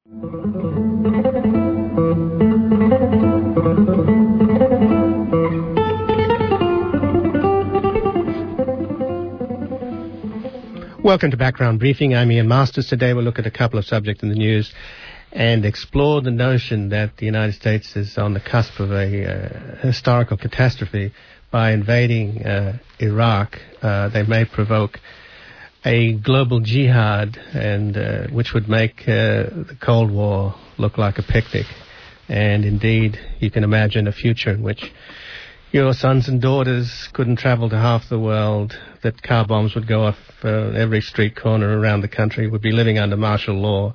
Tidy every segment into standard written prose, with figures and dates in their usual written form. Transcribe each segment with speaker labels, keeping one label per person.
Speaker 1: Welcome to Background Briefing. I'm Ian Masters. Today we'll look at a couple of subjects in the news and explore the notion that the United States is on the cusp of a historical catastrophe. By invading Iraq, they may provoke a global jihad, and which would make the Cold War look like a picnic. And indeed, you can imagine a future in which your sons and daughters couldn't travel to half the world, that car bombs would go off every street corner around the country, would be living under martial law.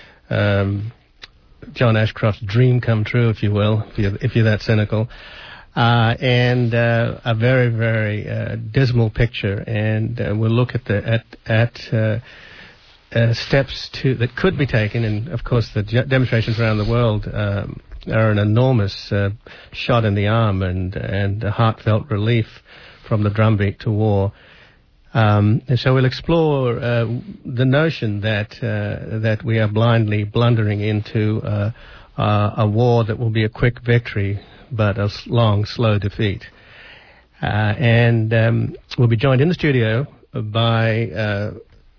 Speaker 1: John Ashcroft's dream come true, if you will, if you're that cynical. And a very, very dismal picture. And we'll look at steps that could be taken. And, of course, the demonstrations around the world are an enormous shot in the arm and a heartfelt relief from the drumbeat to war. And so we'll explore the notion that we are blindly blundering into a war that will be a quick victory, but a long, slow defeat. And we'll be joined in the studio by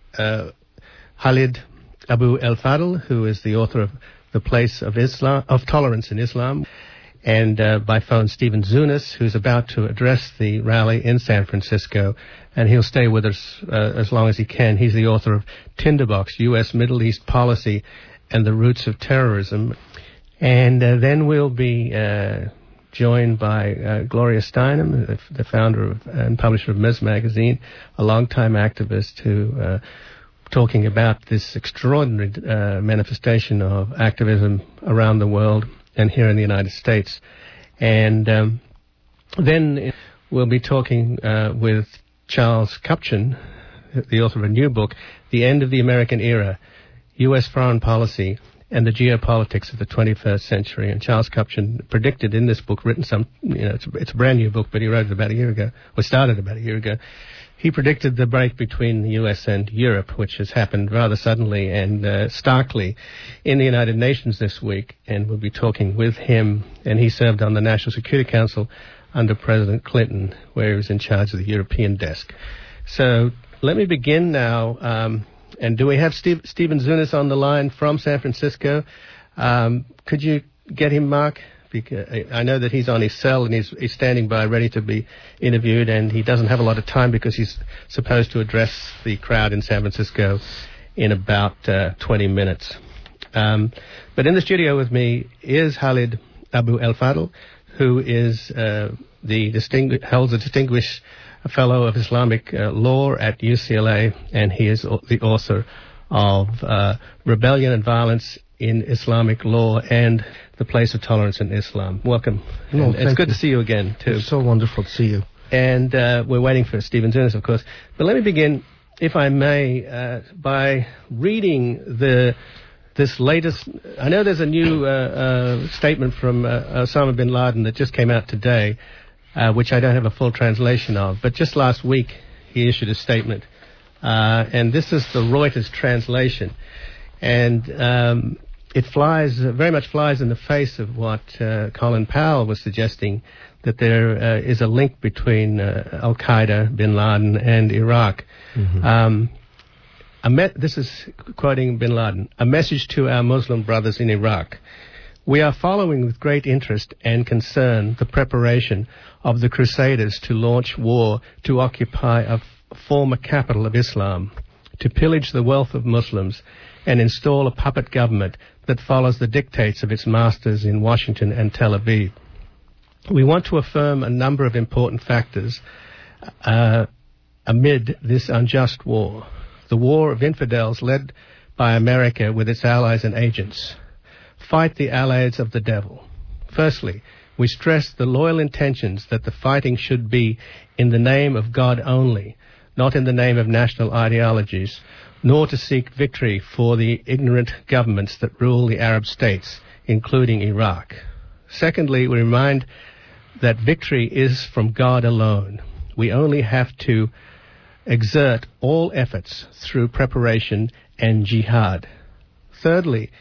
Speaker 1: Khalid Abu El Fadl, who is the author of The Place of Tolerance in Islam, and by phone Stephen Zunis, who's about to address the rally in San Francisco, and he'll stay with us as long as he can. He's the author of Tinderbox, U.S. Middle East Policy and the Roots of Terrorism. And then we'll be joined by Gloria Steinem, the founder and publisher of Ms. Magazine, a longtime activist who talking about this extraordinary manifestation of activism around the world and here in the United States. And then we'll be talking with Charles Kupchan, the author of a new book, The End of the American Era, U.S. Foreign Policy and the Geopolitics of the 21st Century. And Charles Kupchan predicted in this book, written it's a brand new book, but he wrote it about a year ago, or started about a year ago. He predicted the break between the U.S. and Europe, which has happened rather suddenly and starkly in the United Nations this week. And we'll be talking with him. And he served on the National Security Council under President Clinton, where he was in charge of the European desk. So let me begin now. And do we have Stephen Zunis on the line from San Francisco? Could you get him, Mark? Because I know that he's on his cell and he's standing by ready to be interviewed, and he doesn't have a lot of time because he's supposed to address the crowd in San Francisco in about 20 minutes. But in the studio with me is Khalid Abu El Fadl, who is holds a distinguished fellow of Islamic law at UCLA, and he is the author of Rebellion and Violence in Islamic Law and The Place of Tolerance in Islam. Welcome.
Speaker 2: No,
Speaker 1: it's good to see you again, too.
Speaker 2: It's so wonderful to see you.
Speaker 1: And we're waiting for Stephen Zunis, of course. But let me begin, if I may, by reading this latest... I know there's a new statement from Osama bin Laden that just came out today, which I don't have a full translation of. But just last week, he issued a statement. And this is the Reuters translation. And it very much flies in the face of what Colin Powell was suggesting, that there is a link between Al-Qaeda, bin Laden, and Iraq. Mm-hmm. This is quoting bin Laden, "A message to our Muslim brothers in Iraq. We are following with great interest and concern the preparation of the Crusaders to launch war to occupy a former capital of Islam, to pillage the wealth of Muslims, and install a puppet government that follows the dictates of its masters in Washington and Tel Aviv. We want to affirm a number of important factors amid this unjust war. The war of infidels led by America with its allies and agents. Fight the allies of the devil. Firstly, we stress the loyal intentions that the fighting should be in the name of God only, not in the name of national ideologies, nor to seek victory for the ignorant governments that rule the Arab states, including Iraq. Secondly, we remind that victory is from God alone. We only have to exert all efforts through preparation and jihad. Thirdly,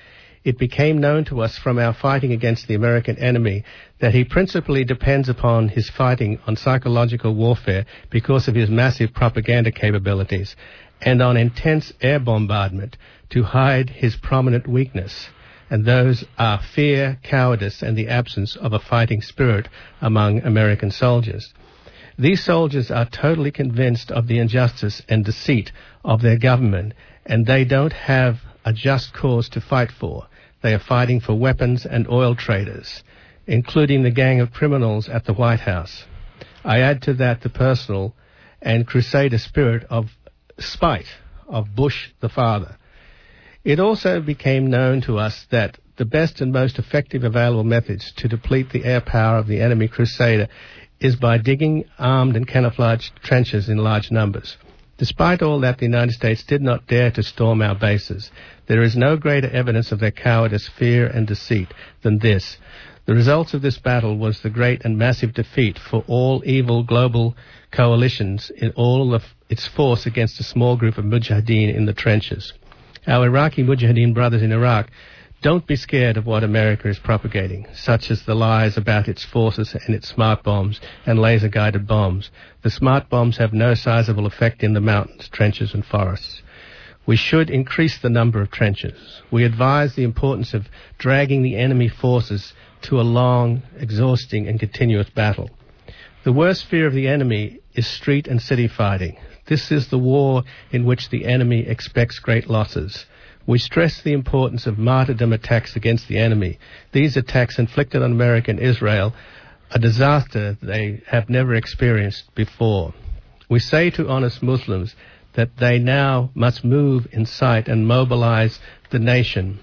Speaker 1: it became known to us from our fighting against the American enemy that he principally depends upon his fighting on psychological warfare because of his massive propaganda capabilities and on intense air bombardment to hide his prominent weakness. And those are fear, cowardice, and the absence of a fighting spirit among American soldiers. These soldiers are totally convinced of the injustice and deceit of their government, and they don't have a just cause to fight for. They are fighting for weapons and oil traders, including the gang of criminals at the White House. I add to that the personal and crusader spirit of spite of Bush the father. It also became known to us that the best and most effective available methods to deplete the air power of the enemy crusader is by digging armed and camouflaged trenches in large numbers. Despite all that, the United States did not dare to storm our bases. There is no greater evidence of their cowardice, fear, and deceit than this. The result of this battle was the great and massive defeat for all evil global coalitions in all of its force against a small group of mujahideen in the trenches. Our Iraqi mujahideen brothers in Iraq, don't be scared of what America is propagating, such as the lies about its forces and its smart bombs and laser-guided bombs. The smart bombs have no sizable effect in the mountains, trenches, and forests. We should increase the number of trenches. We advise the importance of dragging the enemy forces to a long, exhausting, and continuous battle. The worst fear of the enemy is street and city fighting. This is the war in which the enemy expects great losses. We stress the importance of martyrdom attacks against the enemy. These attacks inflicted on America and Israel a disaster they have never experienced before. We say to honest Muslims that they now must move in sight and mobilize the nation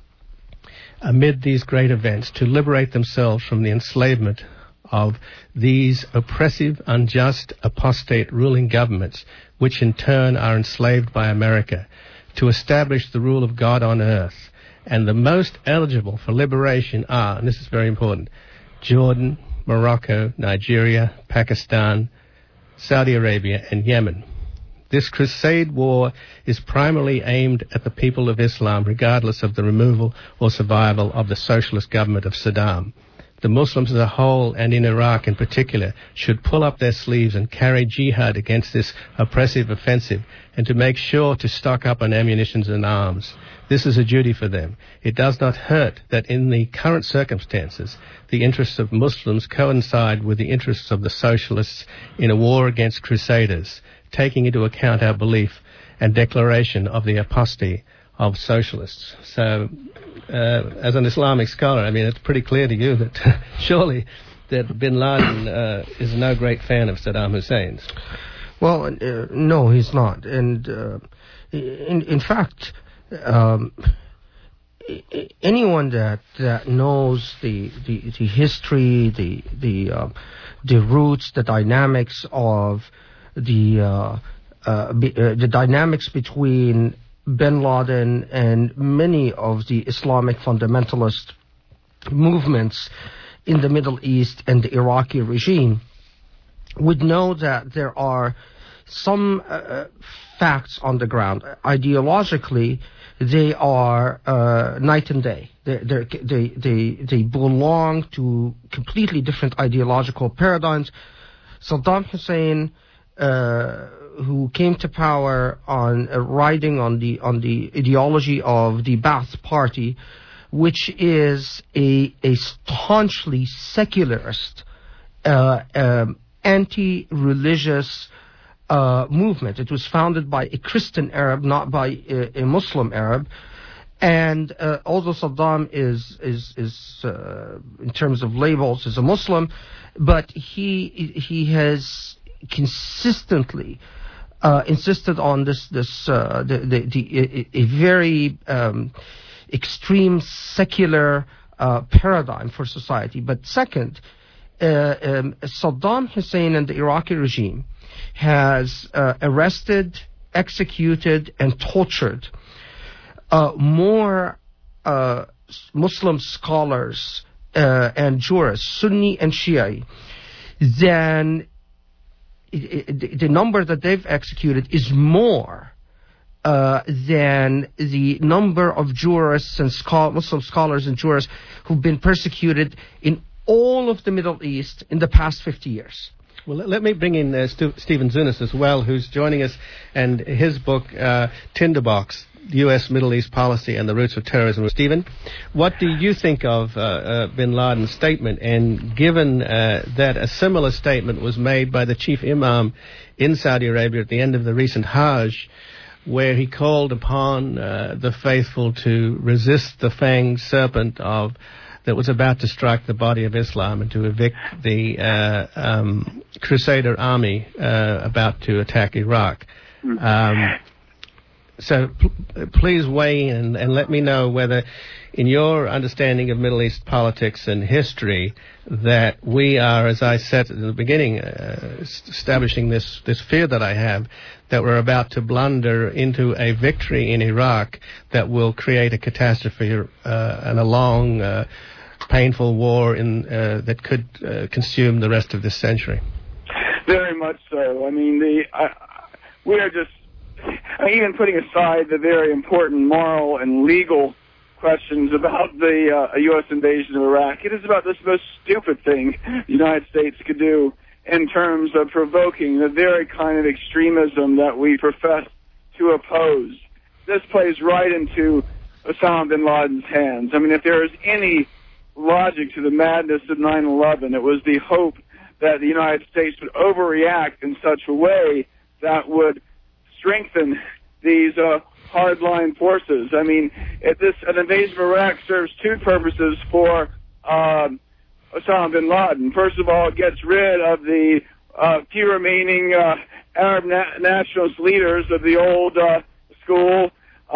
Speaker 1: amid these great events to liberate themselves from the enslavement of these oppressive, unjust, apostate ruling governments, which in turn are enslaved by America, to establish the rule of God on earth. And the most eligible for liberation are, and this is very important, Jordan, Morocco, Nigeria, Pakistan, Saudi Arabia, and Yemen. This crusade war is primarily aimed at the people of Islam, regardless of the removal or survival of the socialist government of Saddam. The Muslims as a whole, and in Iraq in particular, should pull up their sleeves and carry jihad against this oppressive offensive, and to make sure to stock up on ammunition and arms. This is a duty for them. It does not hurt that in the current circumstances, the interests of Muslims coincide with the interests of the socialists in a war against crusaders, taking into account our belief and declaration of the apostasy of socialists. So, as an Islamic scholar, I mean, it's pretty clear to you that surely that bin Laden is no great fan of Saddam Hussein's.
Speaker 2: Well, no, he's not. And in fact, anyone that knows the history, the roots, the dynamics of the dynamics between bin Laden and many of the Islamic fundamentalist movements in the Middle East and the Iraqi regime would know that there are some facts on the ground. Ideologically, they are night and day. They belong to completely different ideological paradigms. Saddam Hussein, who came to power on riding on the ideology of the Ba'ath Party, which is a staunchly secularist, anti-religious movement. It was founded by a Christian Arab, not by a Muslim Arab. And although Saddam is in terms of labels, is a Muslim, but he has consistently insisted on this a very extreme secular paradigm for society. But second, Saddam Hussein and the Iraqi regime has arrested, executed, and tortured more Muslim scholars and jurists, Sunni and Shia, than the number that they've executed is more than the number of jurists and Muslim scholars and jurists who've been persecuted in all of the Middle East in the past 50 years.
Speaker 1: Well, let me bring in Stephen Zunis as well, who's joining us, and his book, Tinderbox, U.S. Middle East Policy and the Roots of Terrorism. Stephen, what do you think of bin Laden's statement? And given that a similar statement was made by the chief imam in Saudi Arabia at the end of the recent Hajj, where he called upon the faithful to resist the fanged serpent that was about to strike the body of Islam and to evict the Crusader army about to attack Iraq. So please weigh in and let me know whether, in your understanding of Middle East politics and history, that we are, as I said in the beginning, establishing this fear that I have, that we're about to blunder into a victory in Iraq that will create a catastrophe and a long, painful war that could consume the rest of this century.
Speaker 3: Very much so. I mean, we are just, even putting aside the very important moral and legal questions about the U.S. invasion of Iraq, it is about this most stupid thing the United States could do in terms of provoking the very kind of extremism that we profess to oppose. This plays right into Osama bin Laden's hands. I mean, if there is any logic to the madness of 9/11, it was the hope that the United States would overreact in such a way that would strengthen these hardline forces. I mean, an invasion of Iraq serves two purposes for Osama bin Laden. First of all, it gets rid of the few remaining Arab nationalist leaders of the old school,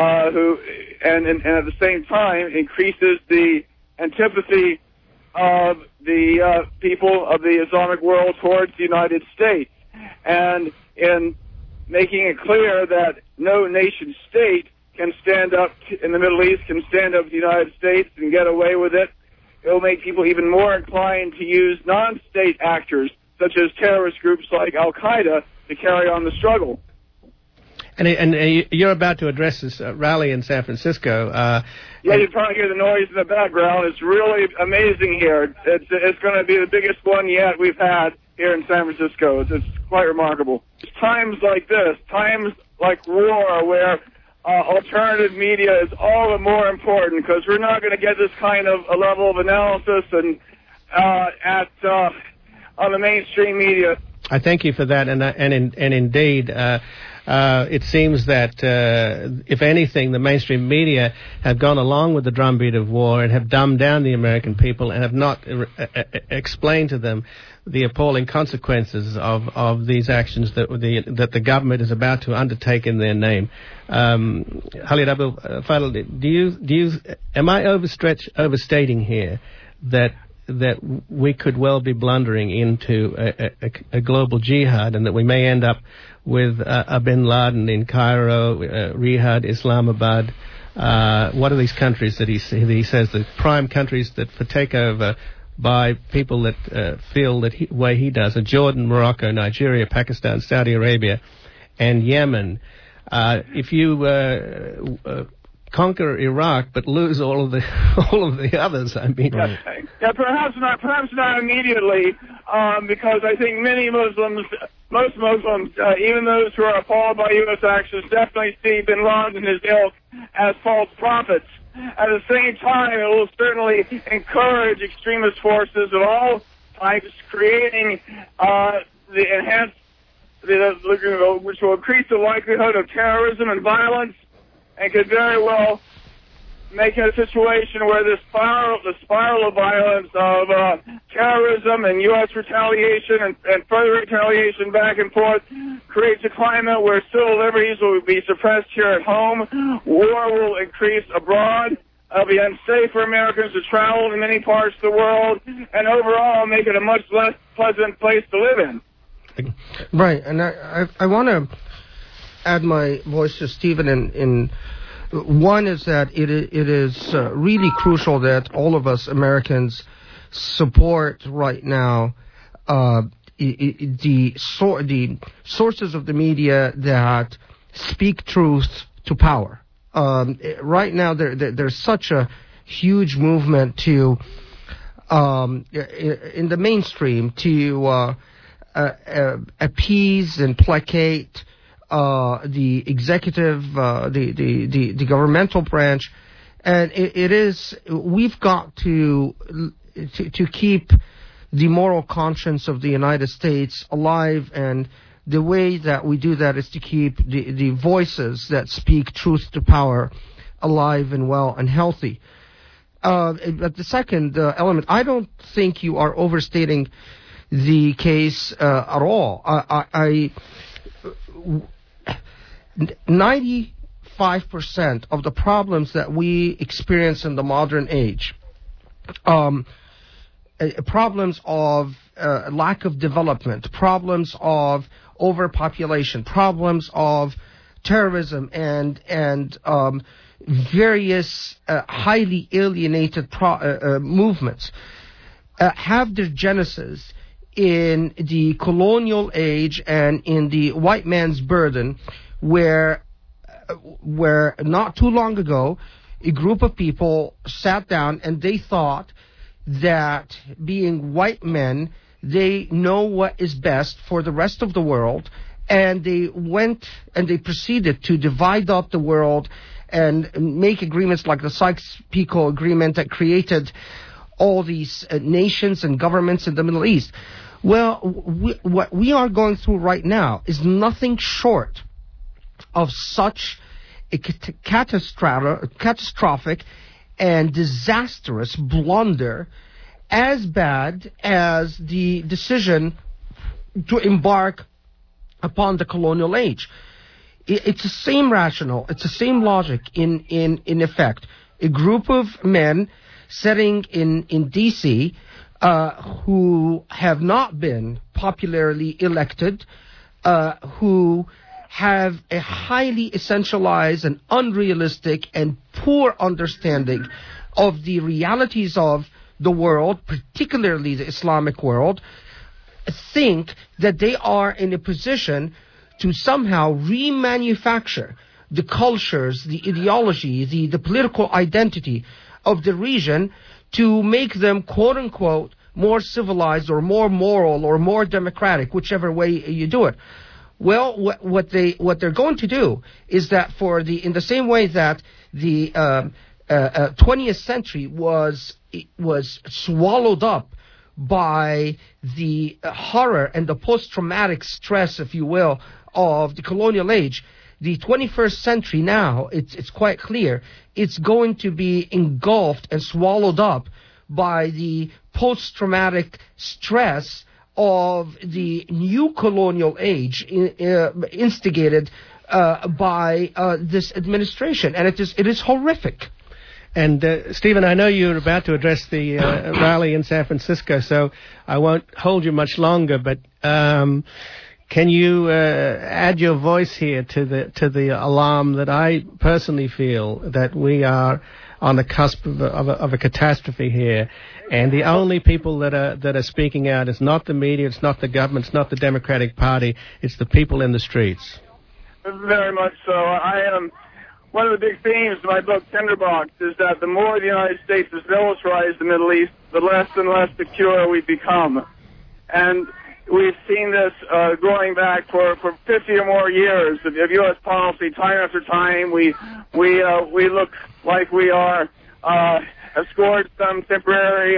Speaker 3: and at the same time increases the antipathy of the people of the Islamic world towards the United States. And in making it clear that no nation state can stand up in the Middle East, can stand up to the United States and get away with it, it will make people even more inclined to use non-state actors, such as terrorist groups like Al-Qaeda, to carry on the struggle.
Speaker 1: And you're about to address this rally in San Francisco.
Speaker 3: Yeah, you probably hear the noise in the background. It's really amazing here. It's going to be the biggest one yet we've had here in San Francisco. It's quite remarkable. It's times like this, times like war, where alternative media is all the more important, because we're not going to get this kind of a level of analysis and on the mainstream media.
Speaker 1: I thank you for that, and indeed, it seems that, if anything, the mainstream media have gone along with the drumbeat of war and have dumbed down the American people and have not explained to them the appalling consequences of these actions that the government is about to undertake in their name. Khalid Abu Fadl, am I overstating here that we could well be blundering into a global jihad, and that we may end up with a bin Laden in Cairo, Riyadh, Islamabad? What are these countries that he says, the prime countries that for takeover by people that feel that way he does? Jordan, Morocco, Nigeria, Pakistan, Saudi Arabia, and Yemen. If you conquer Iraq but lose all of the others, I mean.
Speaker 3: Yeah, perhaps not immediately, because I think most Muslims, even those who are appalled by U.S. actions, definitely see bin Laden and his ilk as false prophets. At the same time, it will certainly encourage extremist forces of all types, creating which will increase the likelihood of terrorism and violence, and could very well make it a situation where the spiral of violence of terrorism and U.S. retaliation and further retaliation back and forth creates a climate where civil liberties will be suppressed here at home, war will increase abroad, it'll be unsafe for Americans to travel in many parts of the world, and overall make it a much less pleasant place to live in.
Speaker 2: Right, and I want to add my voice to Stephen in one is that it is really crucial that all of us Americans support right now the sources of the media that speak truth to power. Right now, there's such a huge movement to in the mainstream to appease and placate the executive, the governmental branch, and we've got to keep the moral conscience of the United States alive, and the way that we do that is to keep the voices that speak truth to power alive and well and healthy. But the second element, I don't think you are overstating the case at all. 95% of the problems that we experience in the modern age, problems of lack of development, problems of overpopulation, problems of terrorism, and various highly alienated movements have their genesis in the colonial age and in the white man's burden, where not too long ago a group of people sat down and they thought that being white men, they know what is best for the rest of the world, and they went and they proceeded to divide up the world and make agreements like the Sykes-Picot Agreement that created all these nations and governments in the Middle East. Well, what we are going through right now is nothing short of such a catastrophic and disastrous blunder, as bad as the decision to embark upon the colonial age. It's the same rationale, it's the same logic in effect. A group of men sitting in D.C. Who have not been popularly elected, who have a highly essentialized and unrealistic and poor understanding of the realities of the world, particularly the Islamic world, think that they are in a position to somehow remanufacture the cultures, the ideology, the political identity of the region to make them, quote-unquote, more civilized or more moral or more democratic, whichever way you do it. Well, what they're going to do is that in the same way that the 20th century was swallowed up by the horror and the post-traumatic stress, if you will, of the colonial age, the 21st century now, it's quite clear, it's going to be engulfed and swallowed up by the post-traumatic stress of the new colonial age instigated by this administration. And it is horrific.
Speaker 1: And Stephen, I know you're about to address the rally in San Francisco, so I won't hold you much longer, but can you add your voice here to the alarm that I personally feel that we are on the cusp of a catastrophe here, and the only people that are speaking out is not the media, it's not the government, it's not the Democratic Party, it's the people in the streets.
Speaker 3: Very much so. One of the big themes of my book, Tinderbox, is that the more the United States has militarized the Middle East, the less and less secure we become. And we've seen this going back for 50 or more years of U.S. policy. Time after time, we look like we have scored some temporary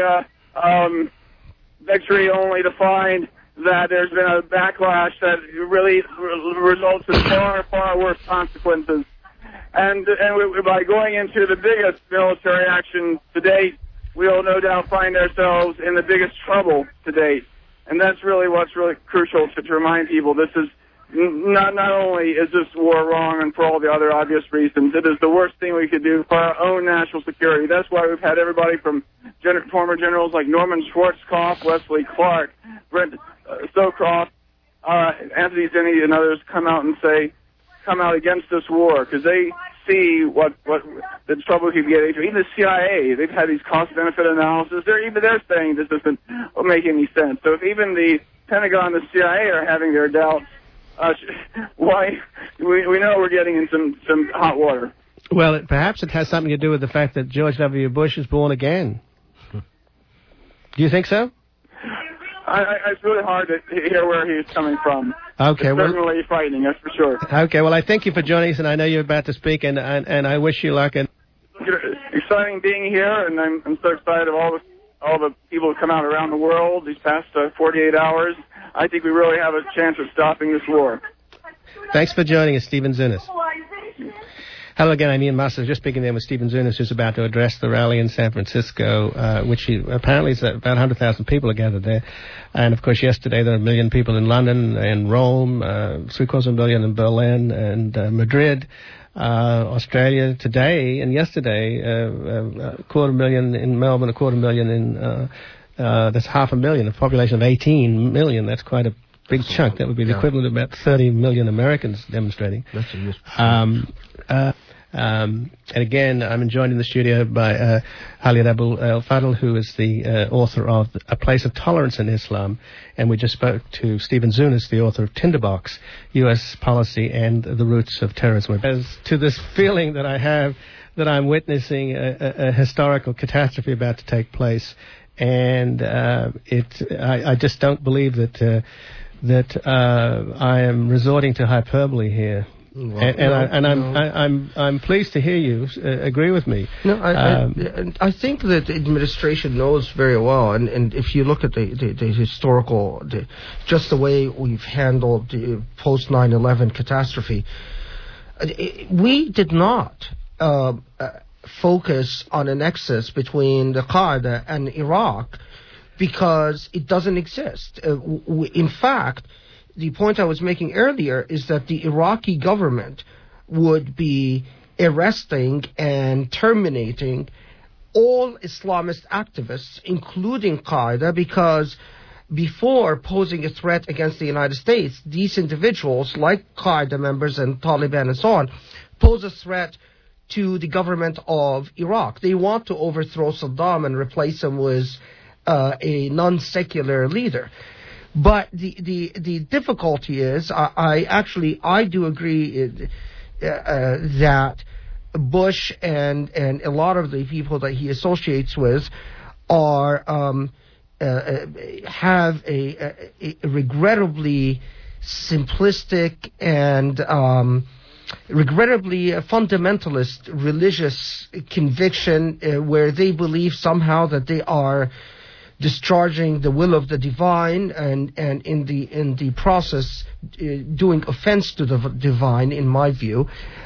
Speaker 3: victory, only to find that there's been a backlash that really results in far, far worse consequences. And by going into the biggest military action to date, we'll no doubt find ourselves in the biggest trouble to date. And that's really what's really crucial to remind people. This is not only is this war wrong and for all the other obvious reasons, it is the worst thing we could do for our own national security. That's why we've had everybody from former generals like Norman Schwarzkopf, Wesley Clark, Brent Scowcroft, Anthony Zinni, and others come out against this war because they see what the trouble we could get into. Even the CIA, they've had these cost-benefit analysis. They're saying this doesn't make any sense. So if even the Pentagon and the CIA are having their doubts why we know we're getting in some hot water.
Speaker 1: Well, perhaps it has something to do with the fact that George W. Bush is born again. Do you think so?
Speaker 3: It's really hard to hear where he's coming from.
Speaker 1: Okay,
Speaker 3: it's certainly frightening, that's for sure.
Speaker 1: Okay, well, I thank you for joining us, and I know you're about to speak, and I wish you luck. And
Speaker 3: exciting being here, and I'm so excited of all the people who come out around the world these past 48 hours. I think we really have a chance of stopping this war.
Speaker 1: Thanks for joining us, Stephen Zunas. Hello again, I'm Ian Masters. Just speaking there with Stephen Zunas, who's about to address the rally in San Francisco, which apparently is about 100,000 people are gathered there. And, of course, yesterday there were 1 million people in London and Rome, 750,000 in Berlin and Madrid, Australia today and yesterday, 250,000 in Melbourne, 250,000 in, that's 500,000, a population of 18 million. That's quite a big chunk. That would be the equivalent of about 30 million Americans demonstrating. And again, I'm joined in the studio by Khalid Abou El Fadl, who is the author of A Place of Tolerance in Islam. And we just spoke to Stephen Zunas, the author of Tinderbox, U.S. Policy and the Roots of Terrorism. As to this feeling that I have that I'm witnessing a historical catastrophe about to take place. And I just don't believe that I am resorting to hyperbole here. Well, I'm pleased to hear you agree with me.
Speaker 2: No, I think that the administration knows very well, and if you look at the historical, just the way we've handled the post 9/11 catastrophe, we did not focus on a nexus between the Qaeda and Iraq because it doesn't exist. In fact, the point I was making earlier is that the Iraqi government would be arresting and terminating all Islamist activists, including Qaeda, because before posing a threat against the United States, these individuals, like Qaeda members and Taliban and so on, pose a threat to the government of Iraq. They want to overthrow Saddam and replace him with a non-secular leader. But the difficulty is, I do agree that Bush and a lot of the people that he associates with are have a regrettably simplistic and regrettably a fundamentalist religious conviction where they believe somehow that they are discharging the will of the divine and in the process doing offense to the divine, in my view,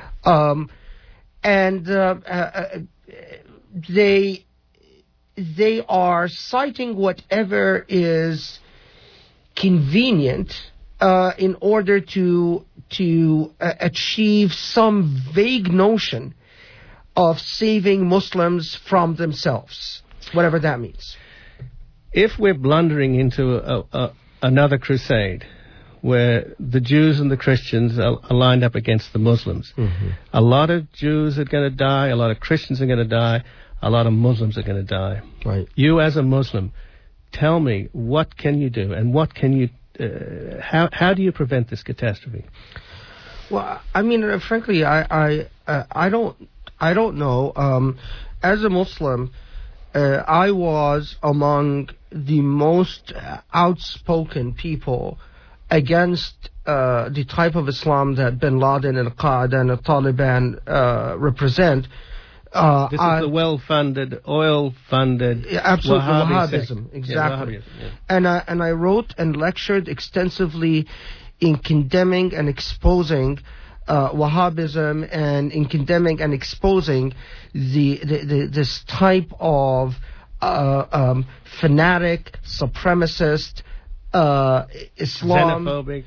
Speaker 2: they are citing whatever is convenient in order to achieve some vague notion of saving Muslims from themselves, whatever that means.
Speaker 1: If we're blundering into another crusade where the Jews and the Christians are lined up against the Muslims, a lot of Jews are going to die, a lot of Christians are going to die, a lot of Muslims are going to die.
Speaker 2: Right.
Speaker 1: You as a Muslim, tell me, what can you do, and what can you, how do you prevent this catastrophe?
Speaker 2: Well, I mean, frankly, I don't know. As a Muslim, I was among the most outspoken people against the type of Islam that Bin Laden and Qaeda and the Taliban represent.
Speaker 1: This is the well-funded, oil-funded
Speaker 2: absolutely
Speaker 1: Wahhabism.
Speaker 2: Exactly.
Speaker 1: Yeah, Wahhabism, yeah.
Speaker 2: And I wrote and lectured extensively in condemning and exposing Wahhabism and in condemning and exposing this type of fanatic, supremacist, Islam,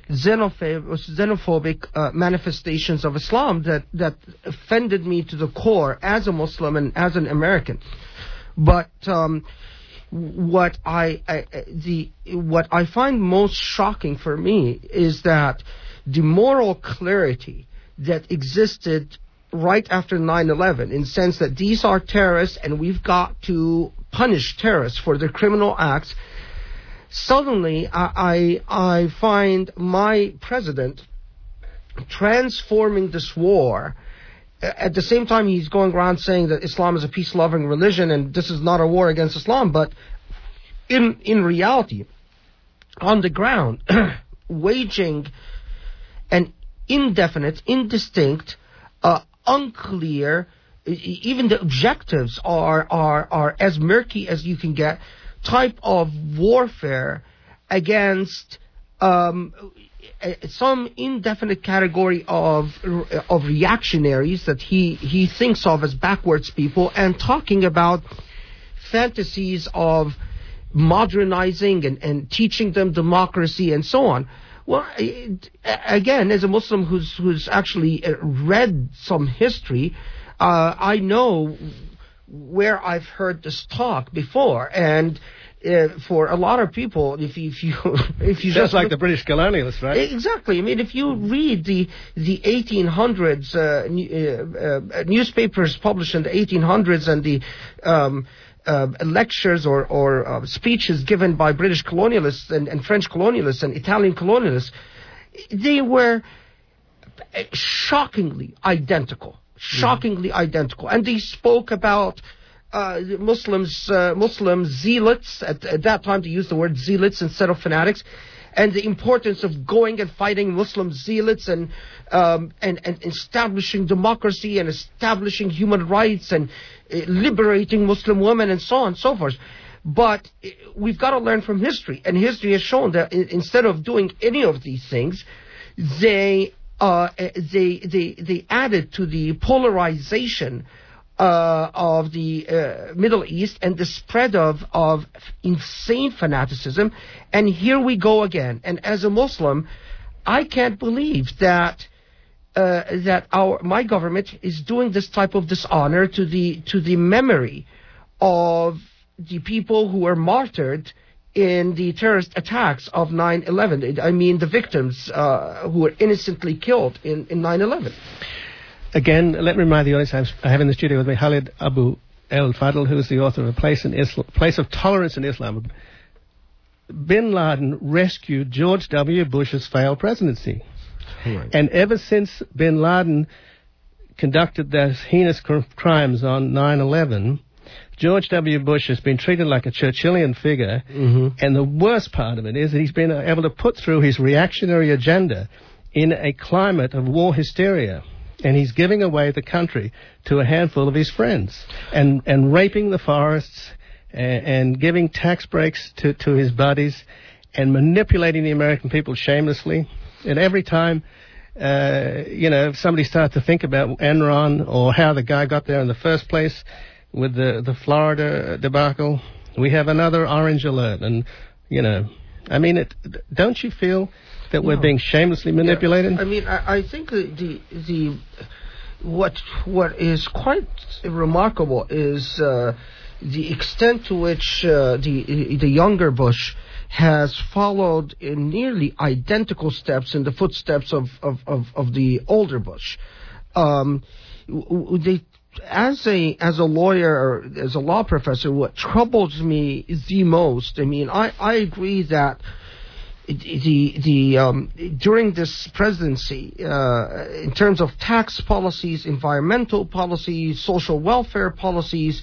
Speaker 2: xenophobic
Speaker 1: manifestations
Speaker 2: of Islam that offended me to the core as a Muslim and as an American. But what I find most shocking for me is that the moral clarity that existed right after 9/11, in the sense that these are terrorists and we've got to punish terrorists for their criminal acts. Suddenly, I find my president transforming this war. At the same time, he's going around saying that Islam is a peace-loving religion and this is not a war against Islam. But in reality, on the ground, waging an indefinite, indistinct, unclear, even the objectives are as murky as you can get, type of warfare against some indefinite category of reactionaries that he thinks of as backwards people, and talking about fantasies of modernizing and teaching them democracy and so on. Well, again, as a Muslim who's actually read some history, I know where I've heard this talk before, and for a lot of people, if you
Speaker 1: just like the British colonialists, right?
Speaker 2: Exactly. I mean, if you read the 1800s newspapers published in the 1800s and the lectures or speeches given by British colonialists and French colonialists and Italian colonialists, they were shockingly identical. And they spoke about Muslim zealots. At that time, they used the word zealots instead of fanatics, and the importance of going and fighting Muslim zealots and establishing democracy and establishing human rights and liberating Muslim women and so on and so forth. But we've got to learn from history, and history has shown that instead of doing any of these things, they added to the polarization of the Middle East and the spread of insane fanaticism. And here we go again. And as a Muslim, I can't believe that my government is doing this type of dishonor to the memory of the people who were martyred in the terrorist attacks of 9/11. I mean, the victims who were innocently killed in 9/11.
Speaker 1: Again, let me remind the audience, I have in the studio with me Khalid Abu El-Fadl, who is the author of A Place of Tolerance in Islam. Bin Laden rescued George W. Bush's failed presidency. Right. And ever since Bin Laden conducted those heinous crimes on 9/11, George W. Bush has been treated like a Churchillian figure, and the worst part of it is that he's been able to put through his reactionary agenda in a climate of war hysteria. And he's giving away the country to a handful of his friends, and raping the forests, and giving tax breaks to his buddies, and manipulating the American people shamelessly. And every time, if somebody starts to think about Enron or how the guy got there in the first place with the Florida debacle, we have another orange alert. And, don't you feel that we're being shamelessly manipulated?
Speaker 2: Yeah. I mean, I think what is quite remarkable is the extent to which the younger Bush has followed in nearly identical steps in the footsteps of the older Bush. As a lawyer or as a law professor, what troubles me the most, I mean, I agree that during this presidency, in terms of tax policies, environmental policies, social welfare policies,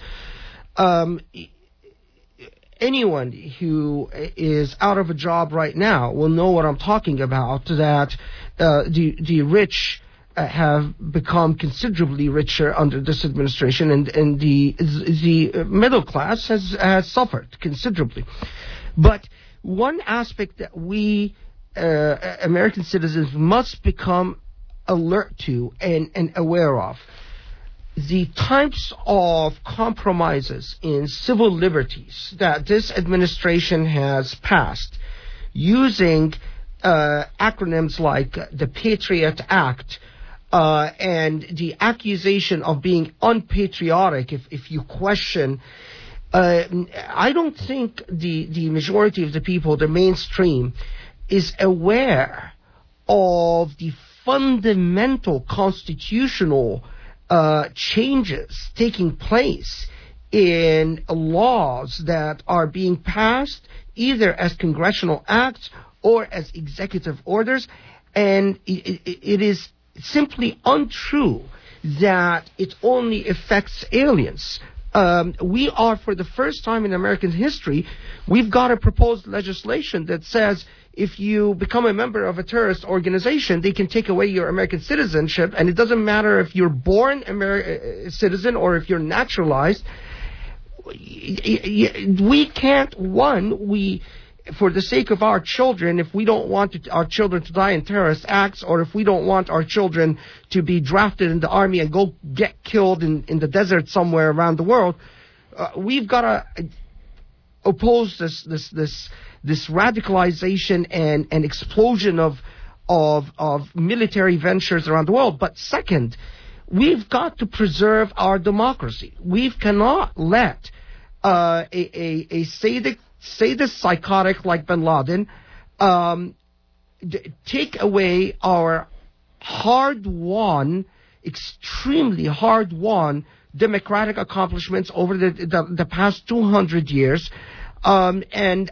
Speaker 2: anyone who is out of a job right now will know what I'm talking about, that the rich have become considerably richer under this administration, and the middle class has suffered considerably. But one aspect that we American citizens must become alert to and aware of, the types of compromises in civil liberties that this administration has passed using acronyms like the Patriot Act, and the accusation of being unpatriotic if you question. I don't think the majority of the people, the mainstream, is aware of the fundamental constitutional changes taking place in laws that are being passed either as congressional acts or as executive orders, And it is simply untrue that it only affects aliens. We are, for the first time in American history, we've got a proposed legislation that says if you become a member of a terrorist organization, they can take away your American citizenship, and it doesn't matter if you're born citizen or if you're naturalized. We can't, for the sake of our children, if we don't want our children to die in terrorist acts, or if we don't want our children to be drafted in the army and go get killed in the desert somewhere around the world, we've got to oppose this radicalization and explosion of military ventures around the world. But second, we've got to preserve our democracy. We cannot let a sadist psychotic like bin Laden take away our hard-won, extremely hard-won democratic accomplishments over the past 200 years, and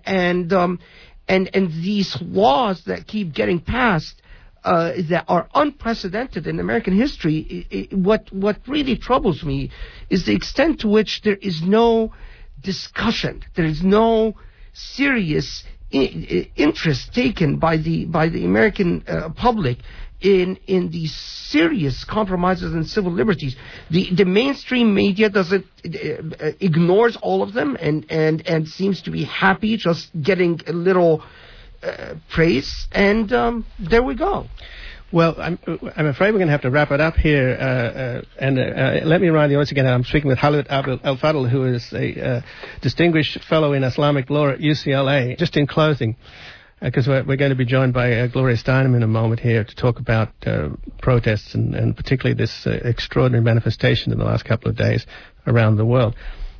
Speaker 2: these laws that keep getting passed that are unprecedented in American history. What really troubles me is the extent to which there is no discussion, there is no serious interest taken by the American public in these serious compromises in civil liberties. The mainstream media ignores all of them and seems to be happy just getting a little praise, and there we go.
Speaker 1: Well, I'm afraid we're going to have to wrap it up here. And let me remind the audience again, I'm speaking with Khalid Abu El-Fadl, who is a distinguished fellow in Islamic law at UCLA. Just in closing, because we're going to be joined by Gloria Steinem in a moment here to talk about protests and particularly this extraordinary manifestation in the last couple of days around the world.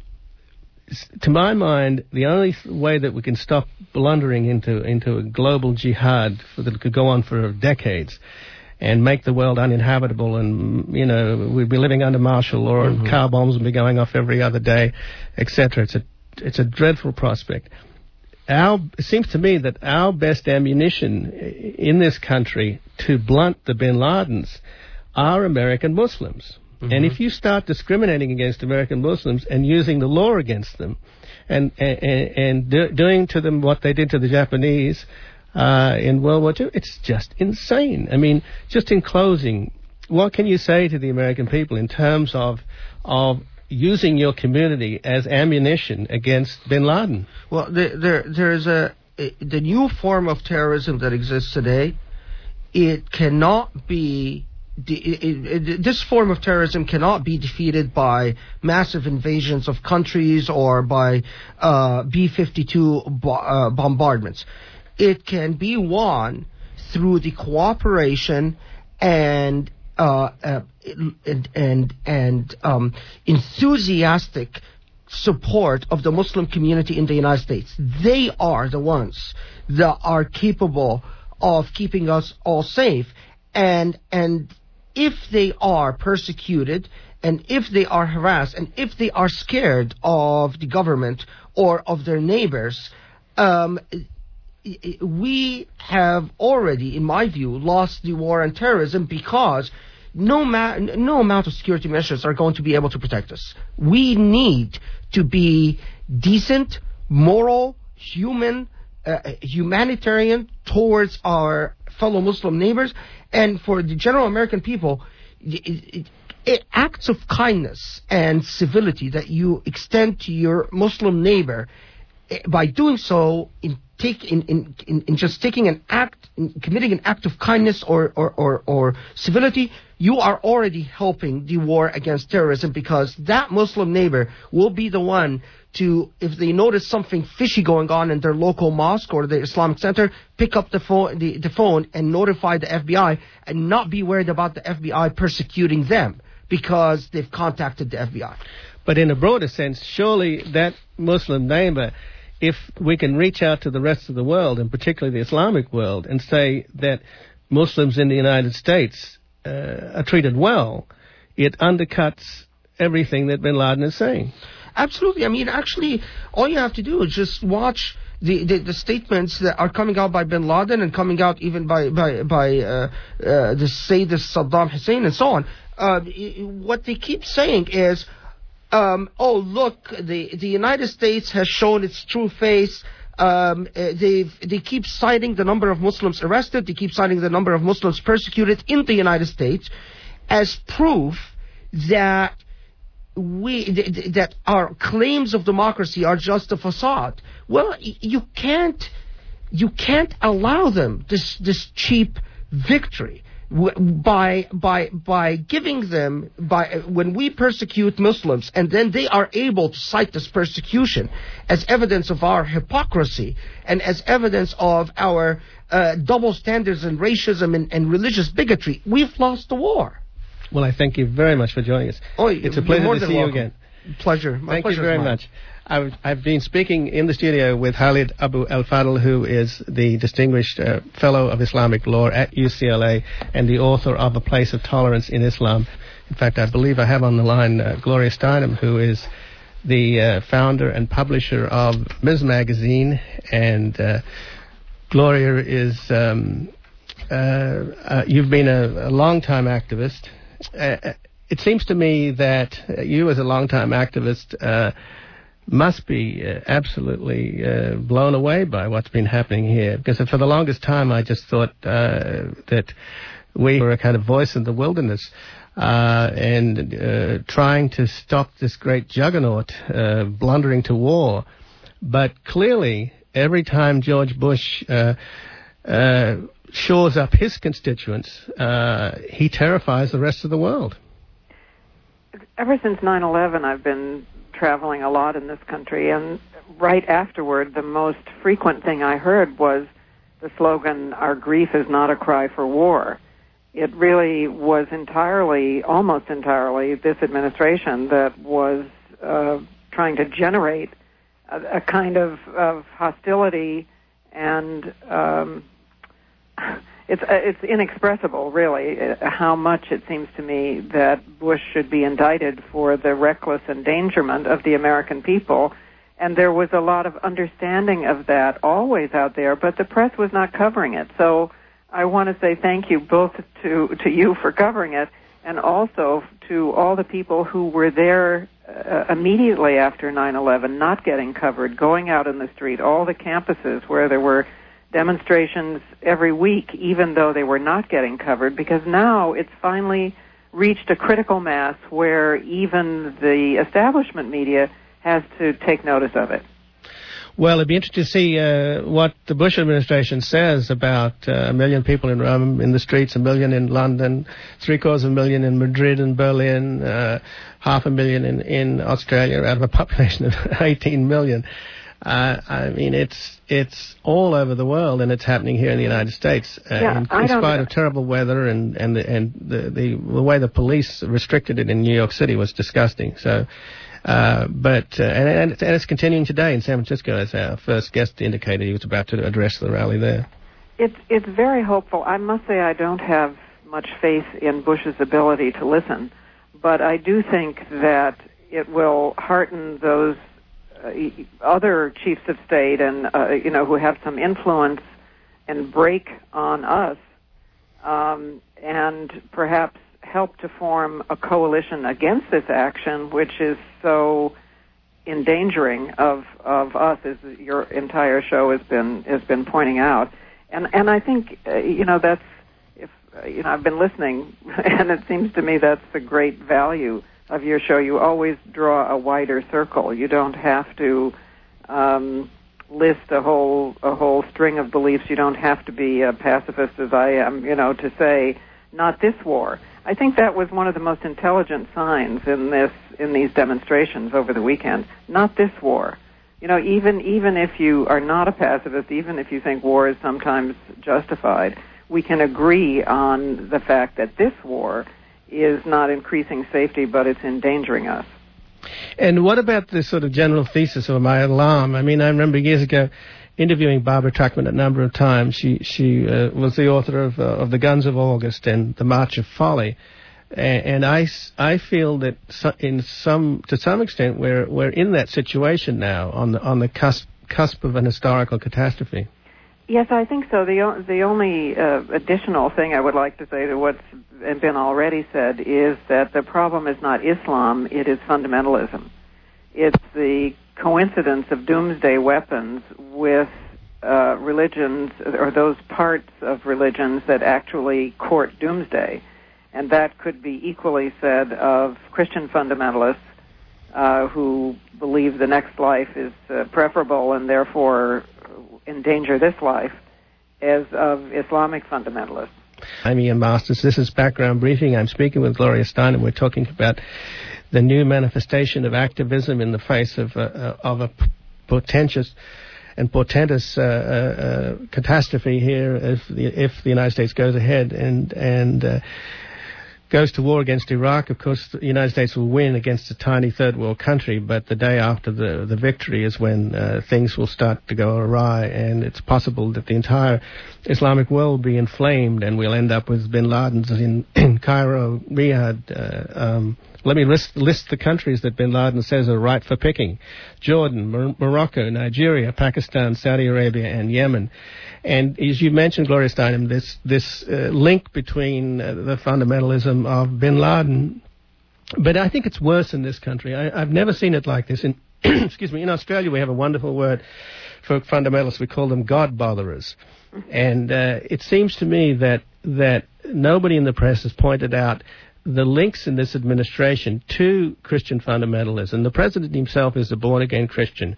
Speaker 1: To my mind, the only way that we can stop blundering into a global jihad that could go on for decades and make the world uninhabitable, and we'd be living under martial law, and car bombs would be going off every other day, etc. It's a dreadful prospect. It seems to me that our best ammunition in this country to blunt the bin Ladens are American Muslims. And if you start discriminating against American Muslims and using the law against them, and doing to them what they did to the Japanese in World War II, it's just insane. I mean, just in closing, what can you say to the American people in terms of using your community as ammunition against bin Laden?
Speaker 2: Well, there is the new form of terrorism that exists today. It cannot be. This form of terrorism cannot be defeated by massive invasions of countries or by B-52 bombardments. It can be won through the cooperation and enthusiastic support of the Muslim community in the United States. They are the ones that are capable of keeping us all safe, and if they are persecuted, and if they are harassed, and if they are scared of the government or of their neighbors, we have already, in my view, lost the war on terrorism, because no amount of security measures are going to be able to protect us. We need to be decent, moral, humanitarian towards our fellow Muslim neighbors, and for the general American people, acts of kindness and civility that you extend to your Muslim neighbor, by doing so, in just taking an act, in committing an act of kindness or civility, you are already helping the war against terrorism, because that Muslim neighbor will be the one to, if they notice something fishy going on in their local mosque or the Islamic center, pick up the phone and notify the FBI, and not be worried about the FBI persecuting them because they've contacted the FBI.
Speaker 1: But in a broader sense, surely that Muslim neighbor, if we can reach out to the rest of the world, and particularly the Islamic world, and say that Muslims in the United States are treated well, it undercuts everything that bin Laden is saying.
Speaker 2: Absolutely. I mean, actually, all you have to do is just watch the statements that are coming out by bin Laden and coming out even by the Sayyidist Saddam Hussein and so on, what they keep saying is, oh, look, the United States has shown its true face. They keep citing the number of Muslims arrested. They keep citing the number of Muslims persecuted in the United States as proof that that our claims of democracy are just a facade. Well, you can't allow them this cheap victory by giving them when we persecute Muslims and then they are able to cite this persecution as evidence of our hypocrisy and as evidence of our double standards and racism and religious bigotry. We've lost the war.
Speaker 1: Well, I thank you very much for joining us. It's a pleasure to see you again.
Speaker 2: Pleasure.
Speaker 1: Thank you very much. I've been speaking in the studio with Khalid Abu El Fadl, who is the Distinguished Fellow of Islamic Law at UCLA and the author of A Place of Tolerance in Islam. In fact, I believe I have on the line Gloria Steinem, who is the founder and publisher of Ms. Magazine. And Gloria is, you've been a long-time activist. It seems to me that you, as a long-time activist, must be absolutely blown away by what's been happening here. Because for the longest time, I just thought that we were a kind of voice in the wilderness and trying to stop this great juggernaut blundering to war. But clearly, every time George Bush shores up his constituents, he terrifies the rest of the world.
Speaker 4: Ever since 9/11, I've been traveling a lot in this country, and right afterward, the most frequent thing I heard was the slogan, "Our grief is not a cry for war." It really was almost entirely, this administration that was trying to generate a kind of hostility, and it's inexpressible, really, how much it seems to me that Bush should be indicted for the reckless endangerment of the American people. And there was a lot of understanding of that always out there, but the press was not covering it. So I want to say thank you both to you for covering it, and also to all the people who were there immediately after 9/11, not getting covered, going out in the street, all the campuses where there were demonstrations every week, even though they were not getting covered, because now it's finally reached a critical mass where even the establishment media has to take notice of it.
Speaker 1: Well, it'd be interesting to see what the Bush administration says about 1 million people in Rome in the streets, 1 million in London, 750,000 in Madrid and Berlin, 500,000 in Australia out of a population of 18 million. I mean, it's all over the world, and it's happening here in the United States. In spite of terrible weather and the way the police restricted it in New York City was disgusting. So, and it's continuing today in San Francisco, as our first guest indicated. He was about to address the rally there.
Speaker 4: It's very hopeful. I must say I don't have much faith in Bush's ability to listen, but I do think that it will hearten those other chiefs of state and who have some influence and break on us, and perhaps help to form a coalition against this action, which is so endangering of us, as your entire show has been pointing out. And I think that's, if I've been listening, and it seems to me that's the great value of your show. You always draw a wider circle. You don't have to list a whole string of beliefs. You don't have to be a pacifist as I am, to say, not this war. I think that was one of the most intelligent signs in these demonstrations over the weekend. Not this war. Even if you are not a pacifist, even if you think war is sometimes justified, we can agree on the fact that this war is not increasing safety, but it's endangering us.
Speaker 1: And what about the sort of general thesis of my alarm? I mean, I remember years ago interviewing Barbara Tuchman a number of times. She was the author of The Guns of August and The March of Folly. And I feel that to some extent we're in that situation now, on the cusp cusp of an historical catastrophe?
Speaker 4: Yes, I think so. The only additional thing I would like to say to what's been already said is that the problem is not Islam, it is fundamentalism. It's the coincidence of doomsday weapons with religions, or those parts of religions that actually court doomsday. And that could be equally said of Christian fundamentalists who believe the next life is preferable and therefore endanger this life, as of Islamic fundamentalists.
Speaker 1: I'm Ian Masters. This is Background Briefing. I'm speaking with Gloria Steinem. We're talking about the new manifestation of activism in the face of a portentous catastrophe here if the United States goes ahead and goes to war against Iraq. Of course, the United States will win against a tiny third world country, but the day after the victory is when things will start to go awry, and it's possible that the entire Islamic world will be inflamed, and we'll end up with bin Ladens in Cairo, Riyadh. Let me list the countries that bin Laden says are ripe for picking: Jordan, Morocco, Nigeria, Pakistan, Saudi Arabia, and Yemen. And as you mentioned, Gloria Steinem, this link between the fundamentalism of bin Laden, but I think it's worse in this country. I've never seen it like this. In excuse me, in Australia we have a wonderful word for fundamentalists. We call them God botherers. And it seems to me that nobody in the press has pointed out the links in this administration to Christian fundamentalism. The president himself is a born-again Christian.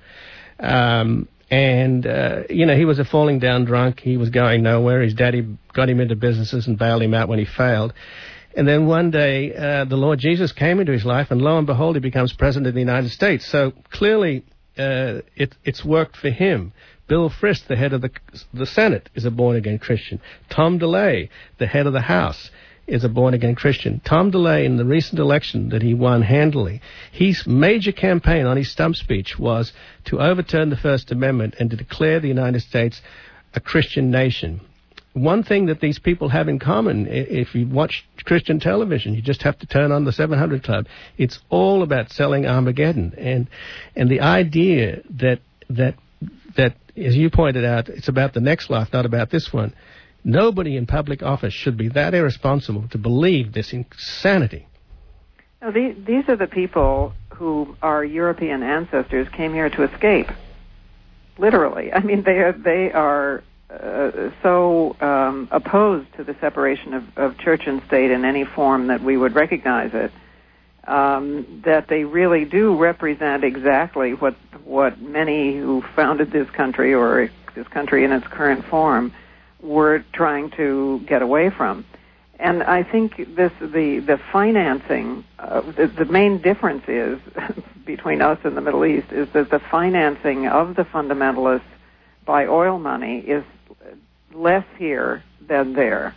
Speaker 1: He was a falling down drunk. He was going nowhere. His daddy got him into businesses and bailed him out when he failed. And then one day, the Lord Jesus came into his life, and lo and behold, he becomes president of the United States. So clearly, it's worked for him. Bill Frist, the head of the Senate, is a born-again Christian. Tom DeLay, the head of the House, is a born-again Christian. Tom DeLay, in the recent election that he won handily, his major campaign on his stump speech was to overturn the First Amendment and to declare the United States a Christian nation. One thing that these people have in common, if you watch Christian television, you just have to turn on the 700 Club. It's all about selling Armageddon. And the idea that, as you pointed out, it's about the next life, not about this one. Nobody in public office should be that irresponsible to believe this insanity.
Speaker 4: Now, these are the people who our European ancestors came here to escape. Literally. I mean, they are so opposed to the separation of church and state in any form that we would recognize it, that they really do represent exactly what many who founded this country, or this country in its current form, were trying to get away from. And I think the financing, the main difference is between us and the Middle East is that the financing of the fundamentalists by oil money is less here than there.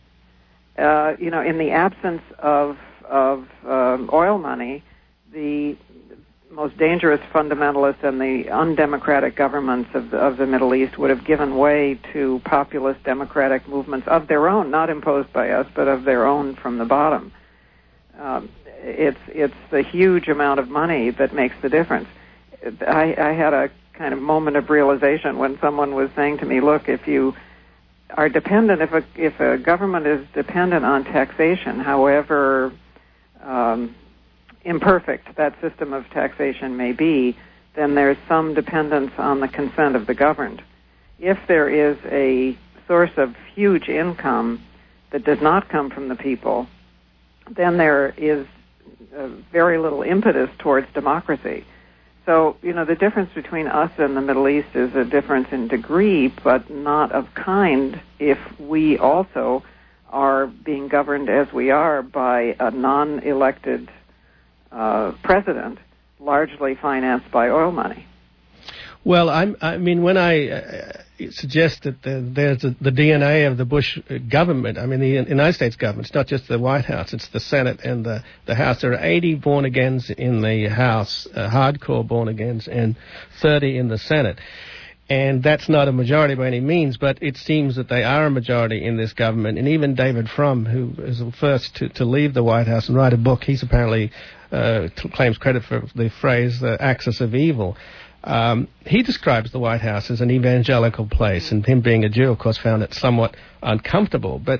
Speaker 4: In the absence of oil money, the most dangerous fundamentalists and the undemocratic governments of the Middle East would have given way to populist democratic movements of their own, not imposed by us, but of their own from the bottom. It's the huge amount of money that makes the difference. I had a kind of moment of realization when someone was saying to me, look, if you are dependent, if a government is dependent on taxation, however imperfect that system of taxation may be, then there's some dependence on the consent of the governed. If there is a source of huge income that does not come from the people, then there is very little impetus towards democracy. So, the difference between us and the Middle East is a difference in degree, but not of kind, if we also are being governed as we are by a non-elected president, largely financed by oil money.
Speaker 1: Well, when I suggest that there's the DNA of the Bush government, the United States government, it's not just the White House, it's the Senate and the House. There are 80 born-agains in the House, hardcore born-agains, and 30 in the Senate. And that's not a majority by any means, but it seems that they are a majority in this government. And even David Frum, who is the first to leave the White House and write a book, he's apparently claims credit for the phrase "axis of evil." He describes the White House as an evangelical place, and him being a Jew, of course, found it somewhat uncomfortable. But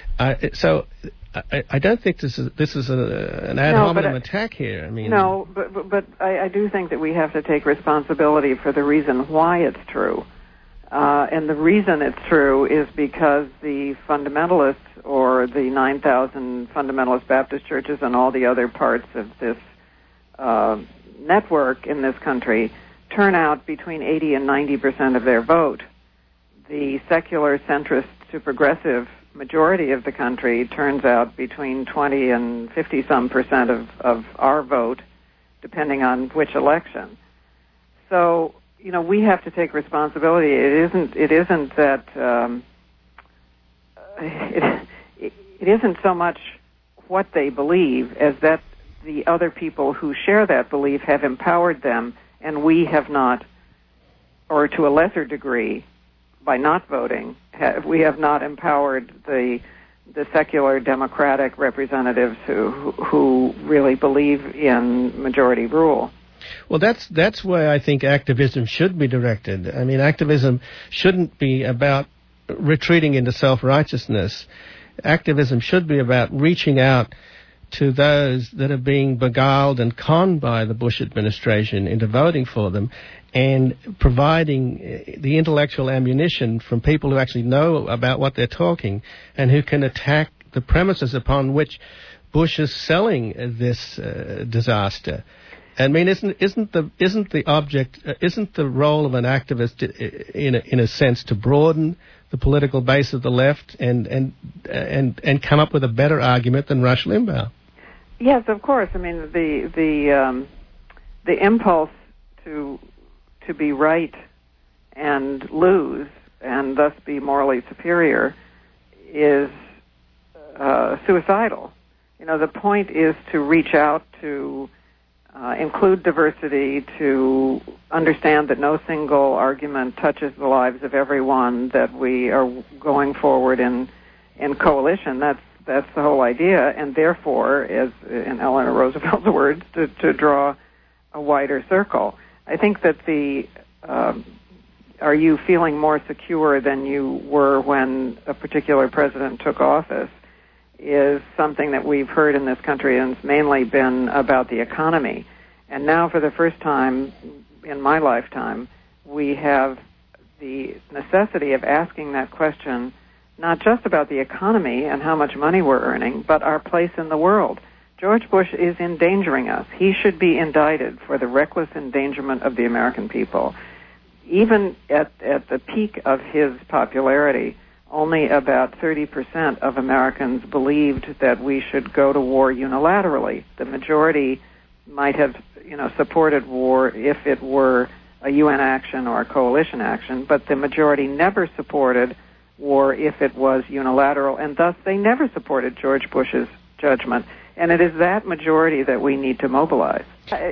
Speaker 1: I don't think this is an ad hominem attack here. I mean,
Speaker 4: no, but I do think that we have to take responsibility for the reason why it's true. And the reason it's true is because the fundamentalists, or the 9,000 fundamentalist Baptist churches and all the other parts of this network in this country, turn out between 80 and 90% of their vote. The secular, centrist to progressive majority of the country turns out between 20 and 50-some% of our vote, depending on which election. So, we have to take responsibility. It isn't that it isn't so much what they believe as that the other people who share that belief have empowered them, and we have not, or to a lesser degree, by not voting, we have not empowered the secular democratic representatives who really believe in majority rule.
Speaker 1: Well, that's where I think activism should be directed. I mean, activism shouldn't be about retreating into self-righteousness. Activism should be about reaching out to those that are being beguiled and conned by the Bush administration into voting for them, and providing the intellectual ammunition from people who actually know about what they're talking and who can attack the premises upon which Bush is selling this disaster. I mean, isn't the role of an activist in a sense to broaden the political base of the left and come up with a better argument than Rush Limbaugh?
Speaker 4: Yes, of course. I mean, the impulse to be right and lose and thus be morally superior is suicidal. The point is to reach out, to include diversity, to understand that no single argument touches the lives of everyone, that we are going forward in coalition. That's the whole idea, and therefore, as in Eleanor Roosevelt's words, to draw a wider circle. I think that are you feeling more secure than you were when a particular president took office is something that we've heard in this country, and it's mainly been about the economy. And now, for the first time in my lifetime, we have the necessity of asking that question, not just about the economy and how much money we're earning, but our place in the world. George Bush is endangering us. He should be indicted for the reckless endangerment of the American people. Even at the peak of his popularity, only about 30% of Americans believed that we should go to war unilaterally. The majority might have, supported war if it were a UN action or a coalition action, but the majority never supported war if it was unilateral, and thus they never supported George Bush's judgment. And it is that majority that we need to mobilize.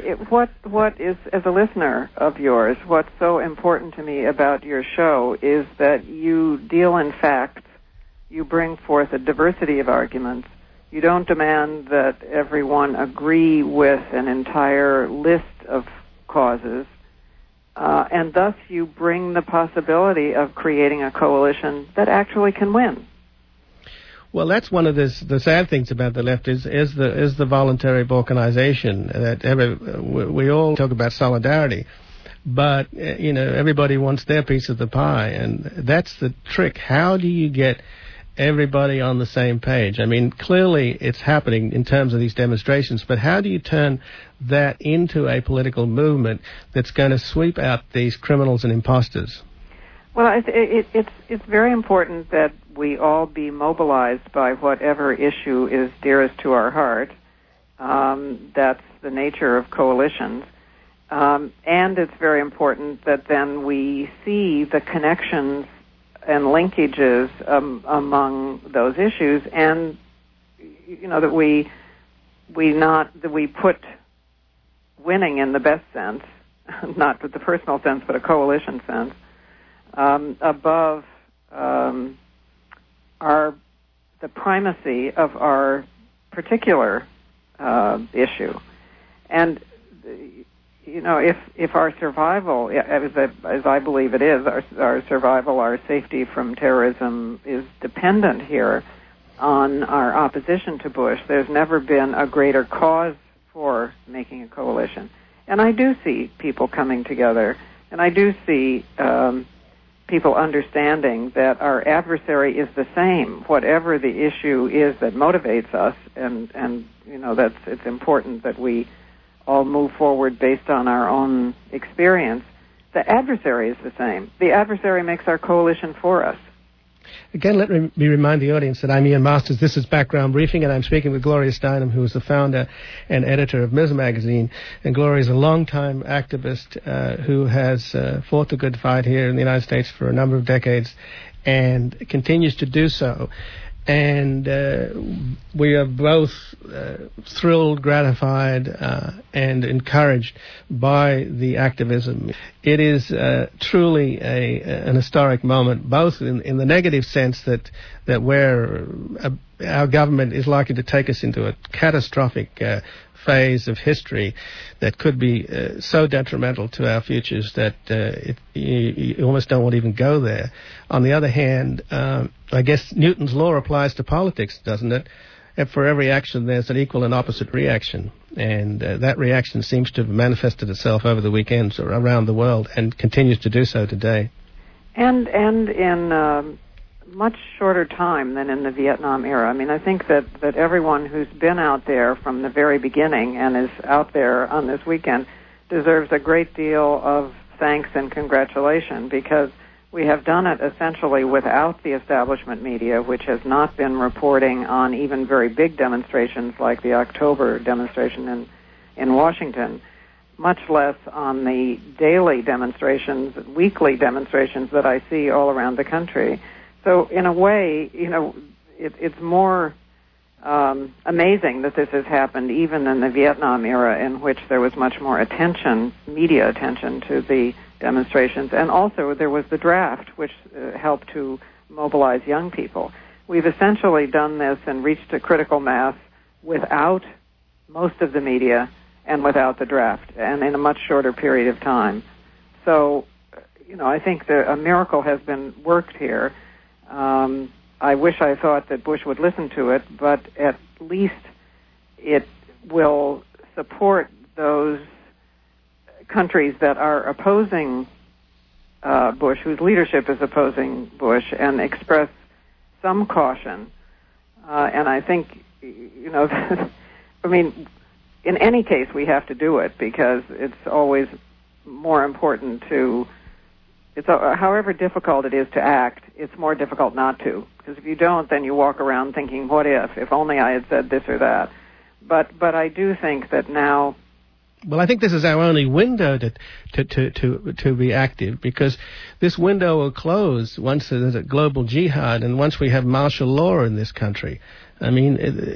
Speaker 4: What is, as a listener of yours, what's so important to me about your show is that you deal in facts, you bring forth a diversity of arguments, you don't demand that everyone agree with an entire list of causes, and thus you bring the possibility of creating a coalition that actually can win.
Speaker 1: Well, that's one of the sad things about the left is the voluntary balkanization. That we all talk about solidarity, but everybody wants their piece of the pie, and that's the trick. How do you get everybody on the same page? I mean, clearly it's happening in terms of these demonstrations, but how do you turn that into a political movement that's going to sweep out these criminals and imposters?
Speaker 4: Well, it's very important that we all be mobilized by whatever issue is dearest to our heart. That's the nature of coalitions. And it's very important that then we see the connections and linkages among those issues, and that we put winning in the best sense, not with the personal sense, but a coalition sense, above the primacy of our particular issue. And if our survival, as I believe it is, our survival, our safety from terrorism is dependent here on our opposition to Bush, there's never been a greater cause for making a coalition. And I do see people coming together, and I do see people understanding that our adversary is the same, whatever the issue is that motivates us, and it's important that we all move forward based on our own experience. The adversary is the same. The adversary makes our coalition for us.
Speaker 1: Again, let me remind the audience that I'm Ian Masters. This is Background Briefing, and I'm speaking with Gloria Steinem, who is the founder and editor of Ms. Magazine. And Gloria is a longtime activist who has fought the good fight here in the United States for a number of decades and continues to do so. And we are both thrilled, gratified, and encouraged by the activism. It is truly an historic moment, both in the negative sense that where our government is likely to take us into a catastrophic phase of history that could be so detrimental to our futures that you almost don't want to even go there. On the other hand, I guess Newton's law applies to politics, doesn't it? And for every action, there's an equal and opposite reaction. And that reaction seems to have manifested itself over the weekends around the world and continues to do so today.
Speaker 4: And in much shorter time than in the Vietnam era. I mean, I think that everyone who's been out there from the very beginning and is out there on this weekend deserves a great deal of thanks and congratulation, because we have done it essentially without the establishment media, which has not been reporting on even very big demonstrations like the October demonstration in Washington, much less on the daily demonstrations, weekly demonstrations that I see all around the country. So in a way, it's more amazing that this has happened even in the Vietnam era, in which there was much more attention, media attention to the demonstrations. And also there was the draft, which helped to mobilize young people. We've essentially done this and reached a critical mass without most of the media and without the draft, and in a much shorter period of time. So, I think a miracle has been worked here. I wish I thought that Bush would listen to it, but at least it will support those countries that are opposing Bush, whose leadership is opposing Bush, and express some caution. And I think, I mean, in any case, we have to do it, because it's always more important to... however difficult it is to act, it's more difficult not to. Because if you don't, then you walk around thinking, what if only I had said this or that. But I do think that now...
Speaker 1: Well, I think this is our only window to be active, because this window will close once there's a global jihad and once we have martial law in this country. I mean,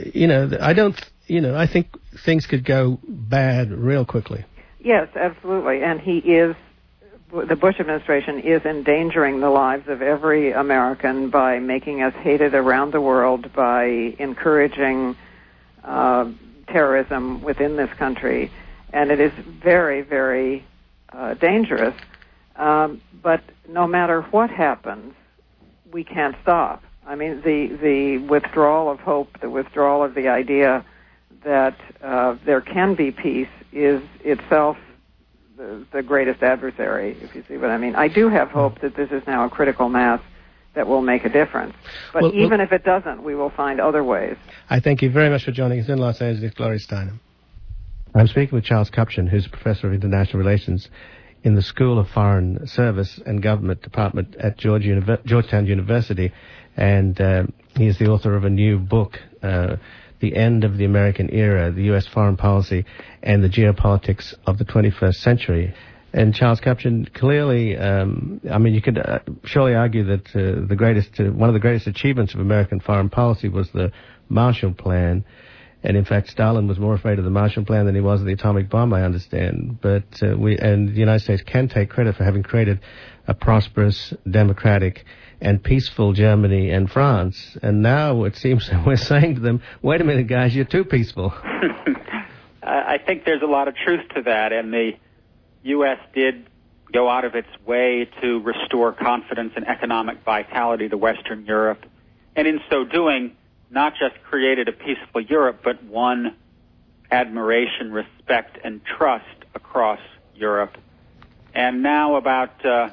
Speaker 1: I think things could go bad real quickly. Yes,
Speaker 4: absolutely. And the Bush administration is endangering the lives of every American by making us hated around the world, by encouraging terrorism within this country. And it is very, very dangerous. But no matter what happens, we can't stop. I mean, the withdrawal of hope, the withdrawal of the idea that there can be peace is itself the greatest adversary, if you see what I mean. I do have hope that this is now a critical mass that will make a difference. But even if it doesn't, we will find other ways.
Speaker 1: I thank you very much for joining us in Los Angeles, Gloria Steinem. I'm speaking with Charles Kupchan, who's a professor of international relations in the School of Foreign Service and Government Department at Georgetown University, and he is the author of a new book, The End of the American Era, the U.S. Foreign Policy and the Geopolitics of the 21st Century. And Charles Kupchan, clearly, you could surely argue that one of the greatest achievements of American foreign policy was the Marshall Plan. And in fact, Stalin was more afraid of the Marshall Plan than he was of the atomic bomb, I understand. But the United States can take credit for having created a prosperous, democratic, and peaceful Germany and France. And now it seems that we're saying to them, wait a minute, guys, you're too peaceful.
Speaker 5: I think there's a lot of truth to that. And U.S. did go out of its way to restore confidence and economic vitality to Western Europe, and in so doing, not just created a peaceful Europe, but won admiration, respect, and trust across Europe. And now, about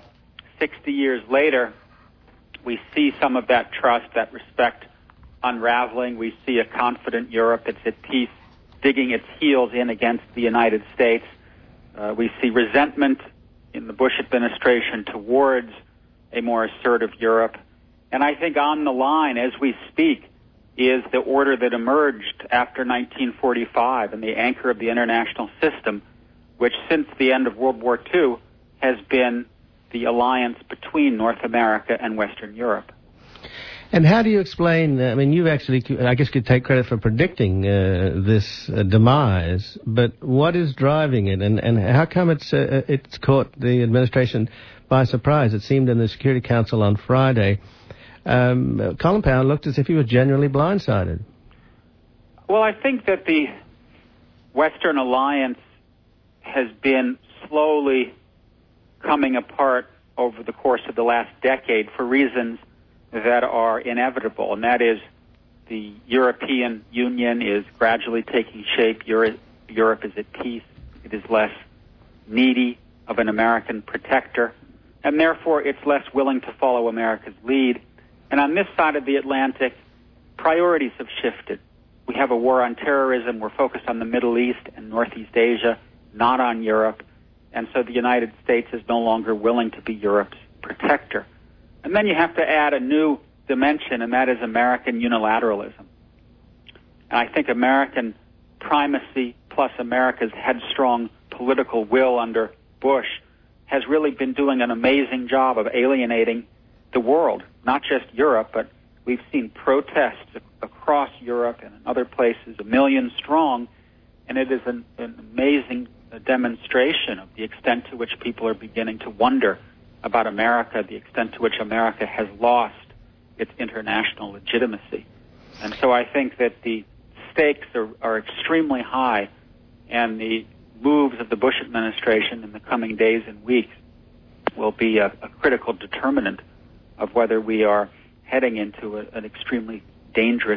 Speaker 5: 60 years later, we see some of that trust, that respect unraveling. We see a confident Europe that's at peace, digging its heels in against the United States. We see resentment in the Bush administration towards a more assertive Europe. And I think on the line, as we speak, is the order that emerged after 1945 and the anchor of the international system, which since the end of World War II has been the alliance between North America and Western Europe.
Speaker 1: And how do you explain, I mean, you actually, I guess, could take credit for predicting this demise, but what is driving it, and how come it's caught the administration by surprise? It seemed in the Security Council on Friday, Colin Powell looked as if he was genuinely blindsided.
Speaker 5: Well, I think that the Western alliance has been slowly coming apart over the course of the last decade for reasons that are inevitable, and that is the European Union is gradually taking shape. Europe is at peace. It is less needy of an American protector, and therefore it's less willing to follow America's lead. And on this side of the Atlantic, priorities have shifted. We have a war on terrorism. We're focused on the Middle East and Northeast Asia, not on Europe. And so the United States is no longer willing to be Europe's protector. And then you have to add a new dimension, and that is American unilateralism. And I think American primacy plus America's headstrong political will under Bush has really been doing an amazing job of alienating the world, not just Europe, but we've seen protests across Europe and in other places, 1 million strong, and it is an amazing demonstration of the extent to which people are beginning to wonder about America, the extent to which America has lost its international legitimacy. And so I think that the stakes are extremely high, and the moves of the Bush administration in the coming days and weeks will be a critical determinant of whether we are heading into an extremely dangerous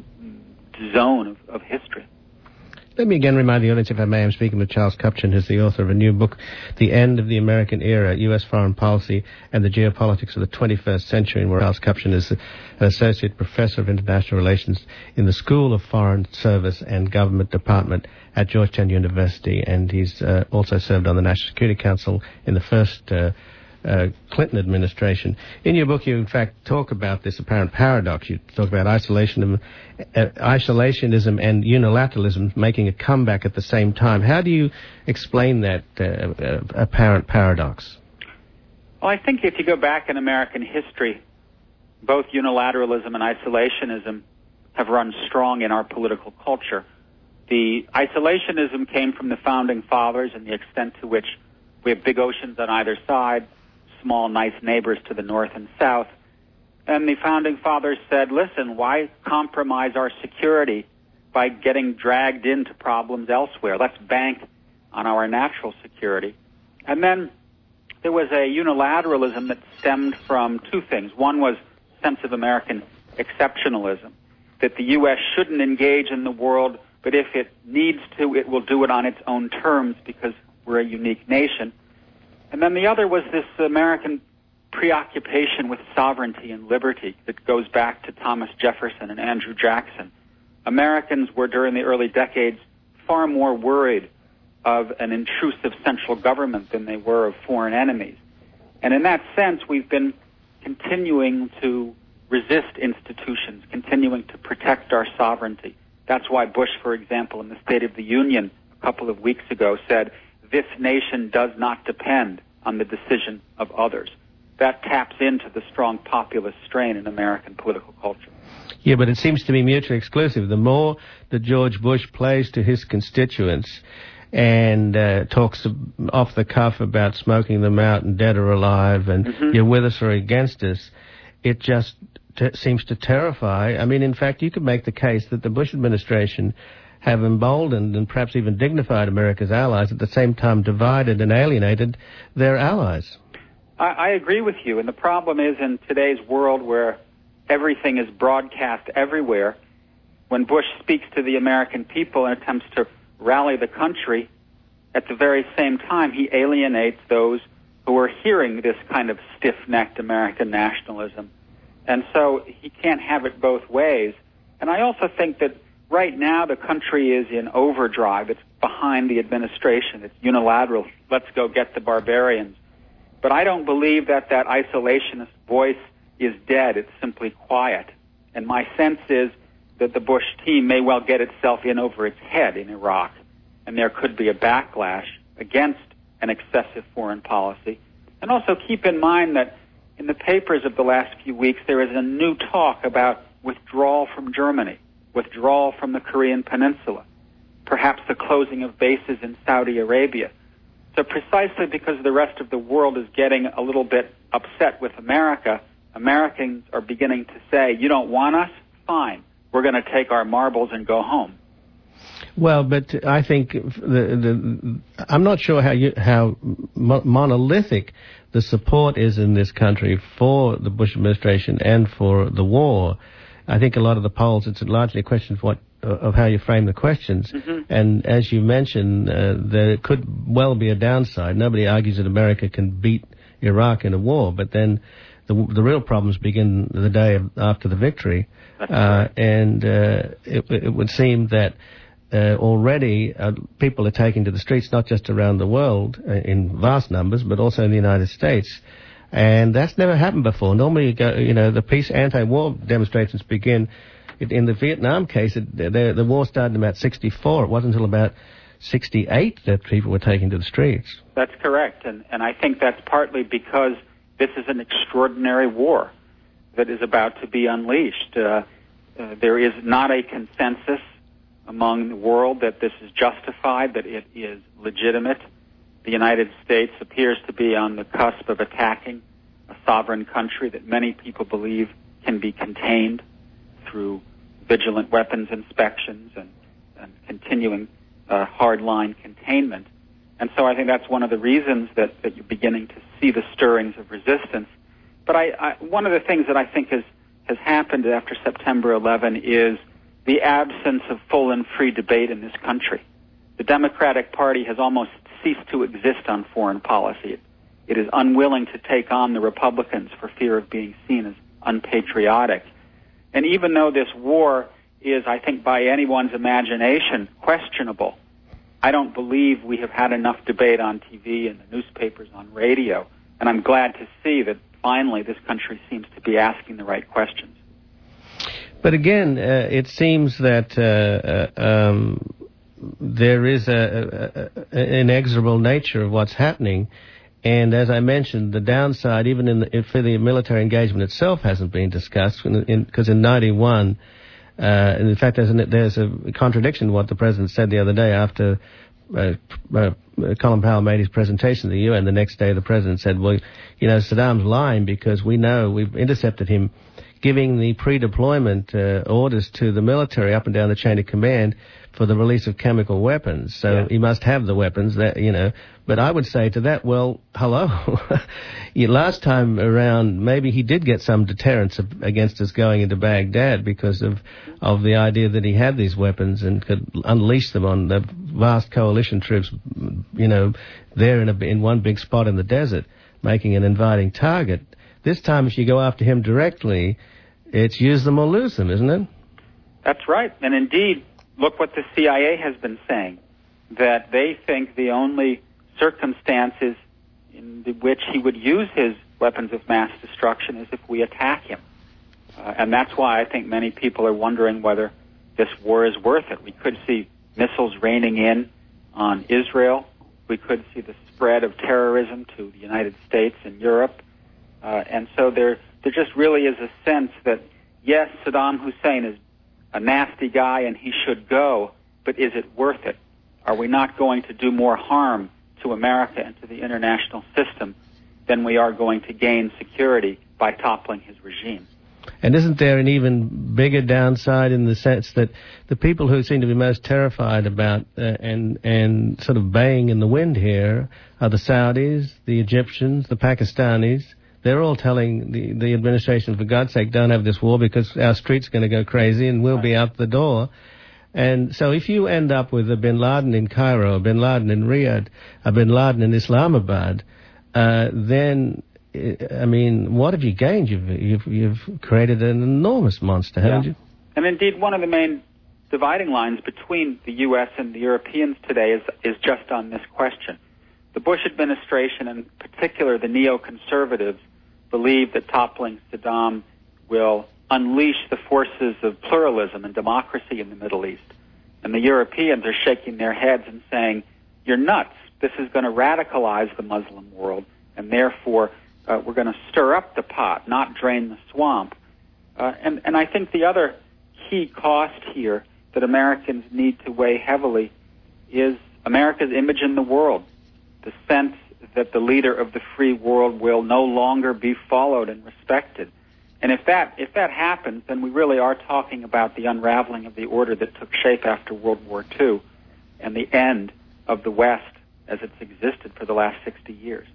Speaker 5: zone of history.
Speaker 1: Let me again remind the audience, if I may, I'm speaking with Charles Kupchan, who's the author of a new book, The End of the American Era, U.S. Foreign Policy and the Geopolitics of the 21st Century, and where Charles Kupchan is an associate professor of international relations in the School of Foreign Service and Government Department at Georgetown University, and he's also served on the National Security Council in the first Clinton administration. In your book, you in fact talk about this apparent paradox. You talk about isolationism and unilateralism making a comeback at the same time. How do you explain that apparent paradox?
Speaker 5: Well, I think if you go back in American history, both unilateralism and isolationism have run strong in our political culture. The isolationism came from the founding fathers and the extent to which we have big oceans on either side, small, nice neighbors to the north and south. And the founding fathers said, listen, why compromise our security by getting dragged into problems elsewhere? Let's bank on our natural security. And then there was a unilateralism that stemmed from two things. One was a sense of American exceptionalism, that the U.S. shouldn't engage in the world, but if it needs to, it will do it on its own terms because we're a unique nation. And then the other was this American preoccupation with sovereignty and liberty that goes back to Thomas Jefferson and Andrew Jackson. Americans were, during the early decades, far more worried of an intrusive central government than they were of foreign enemies. And in that sense, we've been continuing to resist institutions, continuing to protect our sovereignty. That's why Bush, for example, in the State of the Union a couple of weeks ago said, this nation does not depend on the decision of others. That taps into the strong populist strain in American political culture.
Speaker 1: Yeah, but it seems to be mutually exclusive. The more that George Bush plays to his constituents and talks off the cuff about smoking them out and dead or alive and you're with us or against us, it just seems to terrify. I mean, in fact, you could make the case that the Bush administration have emboldened and perhaps even dignified America's allies, at the same time divided and alienated their allies.
Speaker 5: I agree with you, and the problem is in today's world where everything is broadcast everywhere, when Bush speaks to the American people and attempts to rally the country, at the very same time he alienates those who are hearing this kind of stiff-necked American nationalism. And so he can't have it both ways. And I also think that right now the country is in overdrive. It's behind the administration. It's unilateral. Let's go get the barbarians. But I don't believe that that isolationist voice is dead. It's simply quiet. And my sense is that the Bush team may well get itself in over its head in Iraq, and there could be a backlash against an excessive foreign policy. And also keep in mind that in the papers of the last few weeks, there is a new talk about withdrawal from Germany, withdrawal from the Korean Peninsula, perhaps the closing of bases in Saudi Arabia. So precisely because the rest of the world is getting a little bit upset with America, Americans are beginning to say, you don't want us? Fine. We're going to take our marbles and go home.
Speaker 1: Well, but I think I'm not sure how monolithic the support is in this country for the Bush administration and for the war. I think a lot of the polls, it's largely a question of how you frame the questions. Mm-hmm. And as you mentioned, there could well be a downside. Nobody argues that America can beat Iraq in a war, but then the real problems begin the day after the victory. And it would seem that already people are taking to the streets, not just around the world in vast numbers, but also in the United States. And that's never happened before. Normally, the peace anti-war demonstrations begin. In the Vietnam case, the war started in about 1964. It wasn't until about 1968 that people were taking to the streets.
Speaker 5: That's correct. And I think that's partly because this is an extraordinary war that is about to be unleashed. There is not a consensus among the world that this is justified, that it is legitimate. The United States appears to be on the cusp of attacking a sovereign country that many people believe can be contained through vigilant weapons inspections and continuing hardline containment. And so I think that's one of the reasons that you're beginning to see the stirrings of resistance. But one of the things that I think has happened after September 11 is the absence of full and free debate in this country. The Democratic Party has almost ceased to exist on foreign policy. It is unwilling to take on the Republicans for fear of being seen as unpatriotic. And even though this war is, I think, by anyone's imagination, questionable, I don't believe we have had enough debate on TV and the newspapers, on radio. And I'm glad to see that finally this country seems to be asking the right questions.
Speaker 1: But again, it seems that there is an inexorable nature of what's happening. And as I mentioned, the downside, even for the military engagement itself, hasn't been discussed. Because in 91, and in fact, there's a contradiction to what the president said the other day after Colin Powell made his presentation to the UN. The next day, the president said, well, Saddam's lying because we know we've intercepted him giving the pre-deployment orders to the military up and down the chain of command for the release of chemical weapons. So he must have the weapons, But I would say to that, well, hello. Last time around, maybe he did get some deterrence against us going into Baghdad because of the idea that he had these weapons and could unleash them on the vast coalition troops, there in one big spot in the desert, making an inviting target. This time, if you go after him directly, it's use them or lose them, isn't it?
Speaker 5: That's right. And indeed, look what the CIA has been saying, that they think the only circumstances in which he would use his weapons of mass destruction is if we attack him. And that's why I think many people are wondering whether this war is worth it. We could see missiles raining in on Israel. We could see the spread of terrorism to the United States and Europe. And so there just really is a sense that, yes, Saddam Hussein is a nasty guy and he should go, but is it worth it? Are we not going to do more harm to America and to the international system than we are going to gain security by toppling his regime?
Speaker 1: And isn't there an even bigger downside in the sense that the people who seem to be most terrified about and sort of baying in the wind here are the Saudis, the Egyptians, the Pakistanis. They're all telling the administration, for God's sake, don't have this war because our street's going to go crazy and we'll be out the door. And so if you end up with a bin Laden in Cairo, a bin Laden in Riyadh, a bin Laden in Islamabad, then, I mean, what have you gained? You've created an enormous monster, haven't you?
Speaker 5: And indeed, one of the main dividing lines between the U.S. and the Europeans today is just on this question. The Bush administration, in particular the neoconservatives, believe that toppling Saddam will unleash the forces of pluralism and democracy in the Middle East. And the Europeans are shaking their heads and saying, you're nuts. This is going to radicalize the Muslim world, and therefore we're going to stir up the pot, not drain the swamp. And I think the other key cost here that Americans need to weigh heavily is America's image in the world, the sense that the leader of the free world will no longer be followed and respected. And if that happens, then we really are talking about the unraveling of the order that took shape after World War II and the end of the West as it's existed for the last 60 years.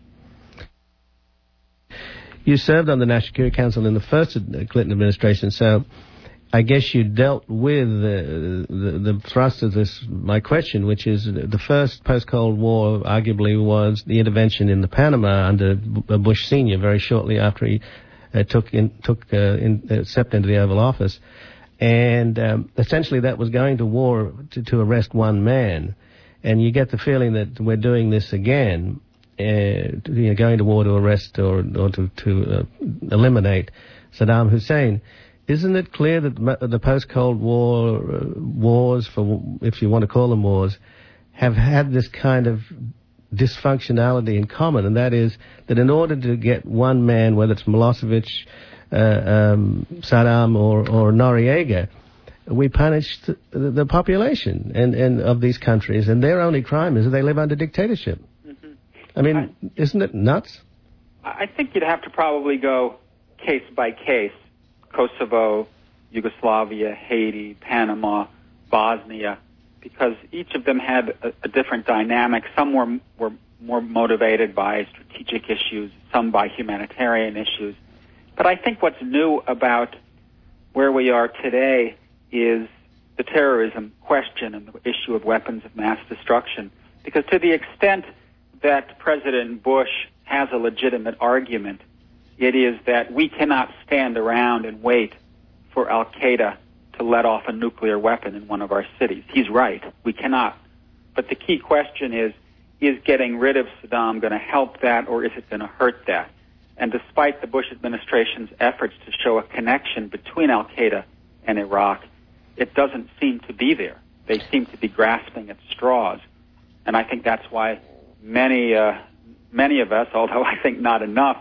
Speaker 1: You served on the National Security Council in the first Clinton administration, so I guess you dealt with the thrust of my question, which is the first post-Cold War arguably was the intervention in the Panama under Bush Sr. very shortly after he stepped into the Oval Office. And essentially that was going to war to arrest one man. And you get the feeling that we're doing this again, going to war to arrest or to eliminate Saddam Hussein. Isn't it clear that the post-Cold War wars, if you want to call them wars, have had this kind of dysfunctionality in common, and that is that in order to get one man, whether it's Milosevic, Saddam or Noriega, we punished the population and of these countries, and their only crime is that they live under dictatorship. Mm-hmm. I mean, isn't it nuts?
Speaker 5: I think you'd have to probably go case by case. Kosovo, Yugoslavia, Haiti, Panama, Bosnia, because each of them had a different dynamic. Some were more motivated by strategic issues, some by humanitarian issues. But I think what's new about where we are today is the terrorism question and the issue of weapons of mass destruction. Because to the extent that President Bush has a legitimate argument, it is that we cannot stand around and wait for Al-Qaeda to let off a nuclear weapon in one of our cities. He's right. We cannot. But the key question is getting rid of Saddam going to help that, or is it going to hurt that? And despite the Bush administration's efforts to show a connection between Al-Qaeda and Iraq, it doesn't seem to be there. They seem to be grasping at straws. And I think that's why many of us, although I think not enough,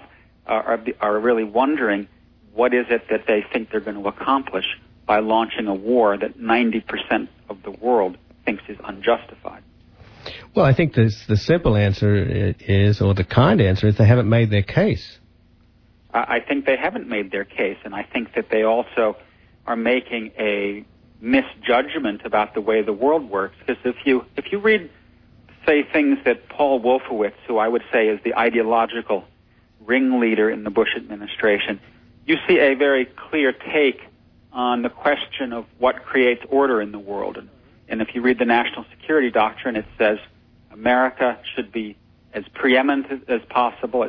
Speaker 5: are really wondering what is it that they think they're going to accomplish by launching a war that 90% of the world thinks is unjustified.
Speaker 1: Well, I think the simple answer is, or the kind answer is, they haven't made their case.
Speaker 5: I think they haven't made their case, and I think that they also are making a misjudgment about the way the world works. Because if you read, say, things that Paul Wolfowitz, who I would say is the ideological ringleader in the Bush administration, you see a very clear take on the question of what creates order in the world. And if you read the National Security Doctrine, it says America should be as preeminent as possible,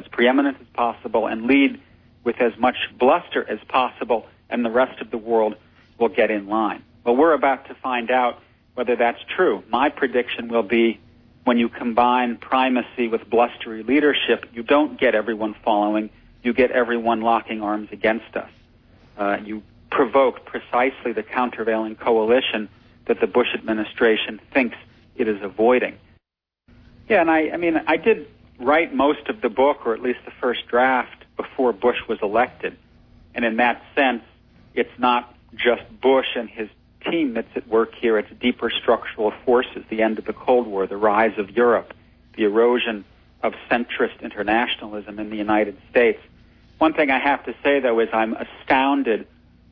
Speaker 5: and lead with as much bluster as possible, and the rest of the world will get in line. Well, we're about to find out whether that's true. My prediction will be when you combine primacy with blustery leadership, you don't get everyone following, you get everyone locking arms against us. You provoke precisely the countervailing coalition that the Bush administration thinks it is avoiding. Yeah, and I did write most of the book, or at least the first draft, before Bush was elected. And in that sense, it's not just Bush and his team that's at work here. It's deeper structural forces, the end of the Cold War, the rise of Europe, the erosion of centrist internationalism in the United States. One thing I have to say, though, is I'm astounded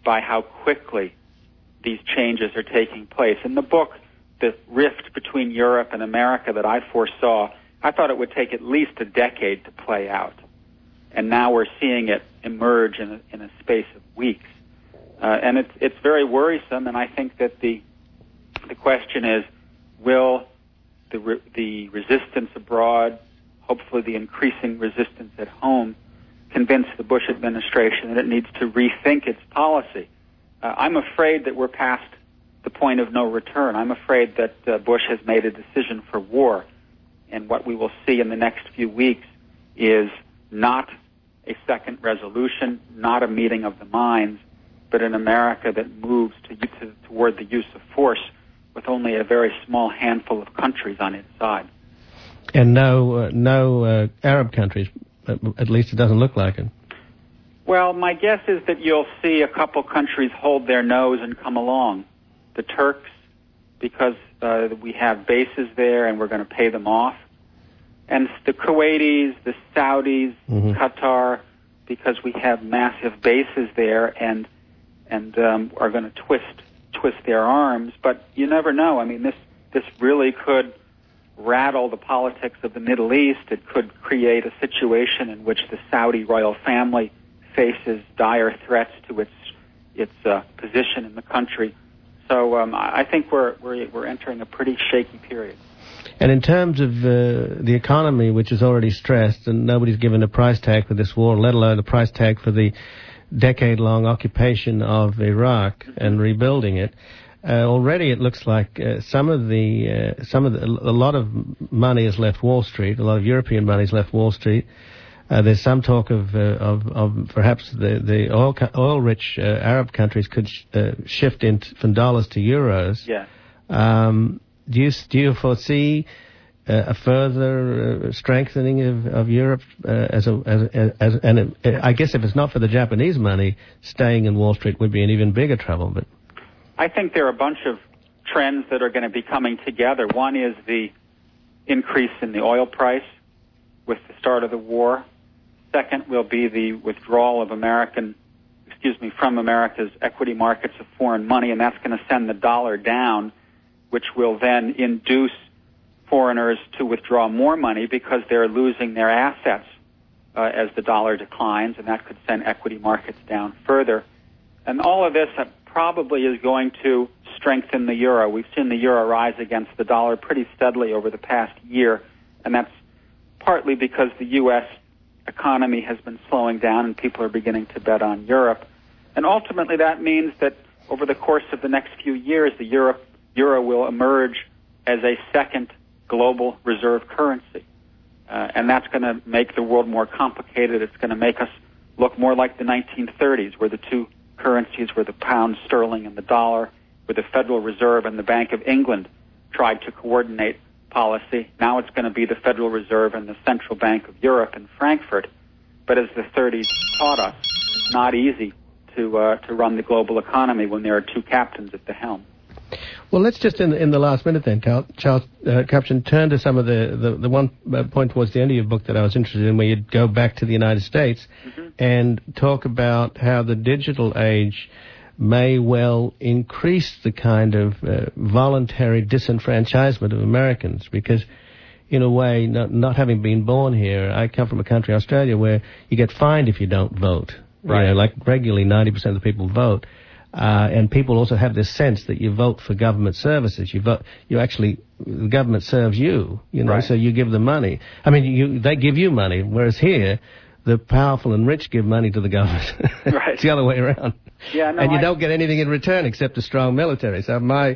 Speaker 5: by how quickly these changes are taking place. In the book, the rift between Europe and America that I foresaw, I thought it would take at least a decade to play out. And now we're seeing it emerge in a space of weeks. And it's very worrisome, and I think that the question is, will the resistance abroad, hopefully the increasing resistance at home, convince the Bush administration that it needs to rethink its policy? I'm afraid that we're past the point of no return. I'm afraid that Bush has made a decision for war, and what we will see in the next few weeks is not a second resolution, not a meeting of the minds, but an America that moves toward the use of force with only a very small handful of countries on its side.
Speaker 1: And no Arab countries, at least it doesn't look like it.
Speaker 5: Well, my guess is that you'll see a couple countries hold their nose and come along. The Turks, because we have bases there and we're going to pay them off. And the Kuwaitis, the Saudis, Qatar, because we have massive bases there and are going to twist their arms. But you never know. I mean, this really could rattle the politics of the Middle East. It could create a situation in which the Saudi royal family faces dire threats to its position in the country. So I think we're entering a pretty shaky period.
Speaker 1: And in terms of the economy, which is already stressed, and nobody's given a price tag for this war, let alone a price tag for the decade-long occupation of Iraq and rebuilding it, already it looks like a lot of money has left Wall Street. A lot of European money has left Wall Street. There's some talk of perhaps the oil-rich Arab countries could shift from dollars to euros.
Speaker 5: Yeah.
Speaker 1: Do you foresee a further strengthening of Europe and I guess if it's not for the Japanese money, staying in Wall Street would be in even bigger trouble. But
Speaker 5: I think there are a bunch of trends that are going to be coming together. One is the increase in the oil price with the start of the war. Second will be the withdrawal of from America's equity markets of foreign money, and that's going to send the dollar down, which will then induce foreigners to withdraw more money because they're losing their assets as the dollar declines, and that could send equity markets down further. And all of this probably is going to strengthen the euro. We've seen the euro rise against the dollar pretty steadily over the past year, and that's partly because the U.S. economy has been slowing down and people are beginning to bet on Europe. And ultimately that means that over the course of the next few years, the euro will emerge as a second global reserve currency. And that's going to make the world more complicated. It's going to make us look more like the 1930s, where the two currencies were the pound sterling and the dollar, where the Federal Reserve and the Bank of England tried to coordinate policy. Now it's going to be the Federal Reserve and the Central Bank of Europe in Frankfurt. But as the 30s taught us, it's not easy to run the global economy when there are two captains at the helm.
Speaker 1: Well, let's just in the last minute then, Charles Kupchan, turn to some of the one point towards the end of your book that I was interested in, where you'd go back to the United States and talk about how the digital age may well increase the kind of voluntary disenfranchisement of Americans, because in a way, not having been born here, I come from a country, Australia, where you get fined if you don't vote.
Speaker 5: Right.
Speaker 1: You know, like regularly 90% of the people vote. And people also have this sense that you vote for government services. The government serves you,
Speaker 5: right.
Speaker 1: So you give them money. I mean, they give you money, whereas here, the powerful and rich give money to the government.
Speaker 5: Right.
Speaker 1: It's the other way around.
Speaker 5: Yeah, no,
Speaker 1: and you don't get anything in return except a strong military. So my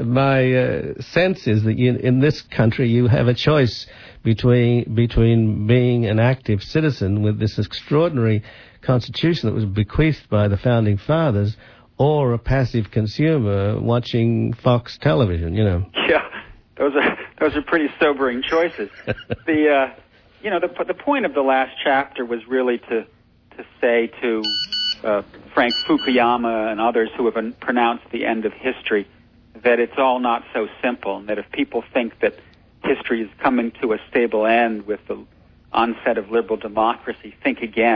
Speaker 1: sense is that in this country you have a choice between being an active citizen with this extraordinary constitution that was bequeathed by the founding fathers, or a passive consumer watching Fox television.
Speaker 5: Yeah, those are pretty sobering choices. The point of the last chapter was really to say to Frank Fukuyama and others who have pronounced the end of history that it's all not so simple, and that if people think that history is coming to a stable end with the onset of liberal democracy, think again.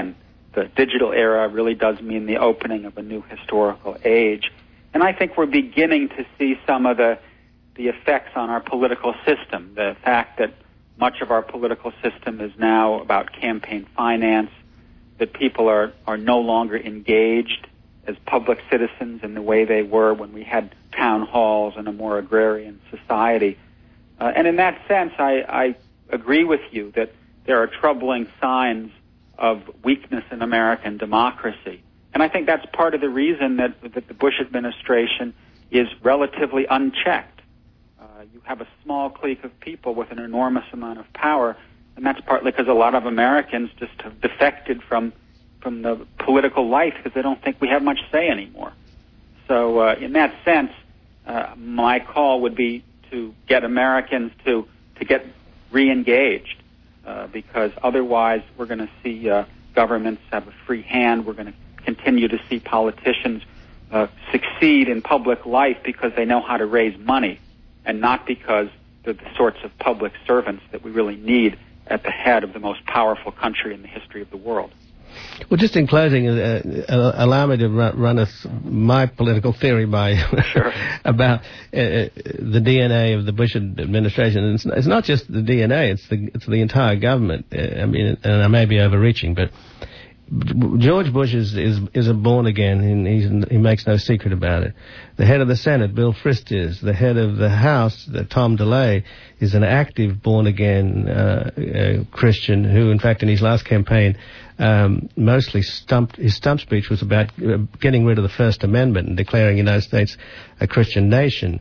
Speaker 5: the digital era really does mean the opening of a new historical age. And I think we're beginning to see some of the effects on our political system. The fact that much of our political system is now about campaign finance, that people are no longer engaged as public citizens in the way they were when we had town halls and a more agrarian society. And in that sense, I agree with you that there are troubling signs of weakness in American democracy. And I think that's part of the reason that the Bush administration is relatively unchecked. You have a small clique of people with an enormous amount of power, and that's partly because a lot of Americans just have defected from the political life because they don't think we have much say anymore. So in that sense, my call would be to get Americans to get re-engaged, because otherwise we're going to see governments have a free hand. We're going to continue to see politicians succeed in public life because they know how to raise money and not because they're the sorts of public servants that we really need at the head of the most powerful country in the history of the world.
Speaker 1: Well, just in closing, allow me to run my political theory by
Speaker 5: Sure.
Speaker 1: about the DNA of the Bush administration. And it's not just the DNA; it's the entire government. I mean, and I may be overreaching, but George Bush is a born again, and he makes no secret about it. The head of the Senate, Bill Frist, is. The head of the House, Tom DeLay, is an active born again Christian who, in fact, in his last campaign, mostly his stump speech was about getting rid of the First Amendment and declaring the United States a Christian nation.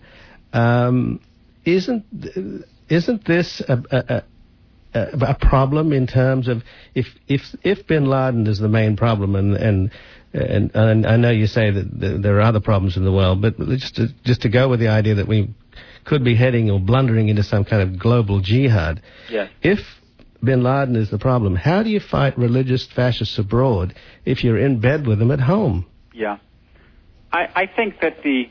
Speaker 1: Isn't this a problem in terms of if Bin Laden is the main problem, and I know you say that there are other problems in the world, but just to go with the idea that we could be heading or blundering into some kind of global jihad.
Speaker 5: Yes.
Speaker 1: If Bin Laden is the problem, how do you fight religious fascists abroad if you're in bed with them at home?
Speaker 5: Yeah. I think that the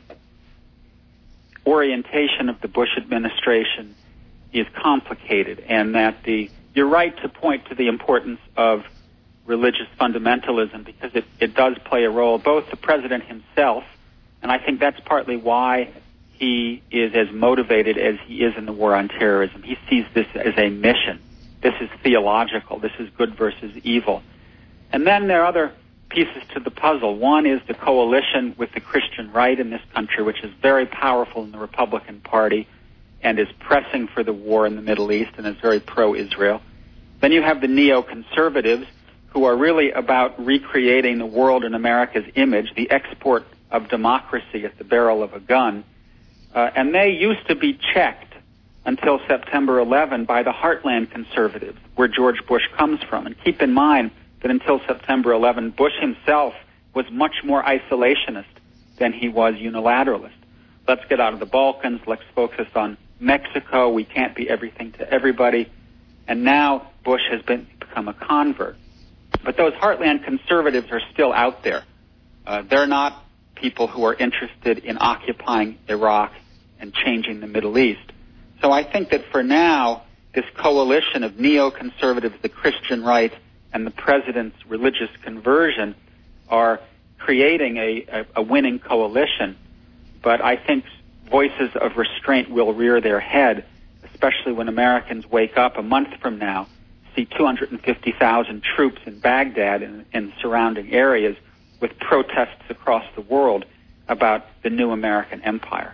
Speaker 5: orientation of the Bush administration is complicated, and that you're right to point to the importance of religious fundamentalism, because it does play a role. Both the president himself, and I think that's partly why he is as motivated as he is in the war on terrorism. He sees this as a mission. This is theological. This is good versus evil. And then there are other pieces to the puzzle. One is the coalition with the Christian right in this country, which is very powerful in the Republican Party and is pressing for the war in the Middle East and is very pro-Israel. Then you have the neoconservatives, who are really about recreating the world in America's image, the export of democracy at the barrel of a gun. And they used to be checked until September 11 by the heartland conservatives, where George Bush comes from. And keep in mind that until September 11, Bush himself was much more isolationist than he was unilateralist. Let's get out of the Balkans. Let's focus on Mexico. We can't be everything to everybody. And now Bush has become a convert. But those heartland conservatives are still out there. They're not people who are interested in occupying Iraq and changing the Middle East. So I think that for now, this coalition of neoconservatives, the Christian right, and the president's religious conversion are creating a winning coalition. But I think voices of restraint will rear their head, especially when Americans wake up a month from now, see 250,000 troops in Baghdad and surrounding areas with protests across the world about the new American empire.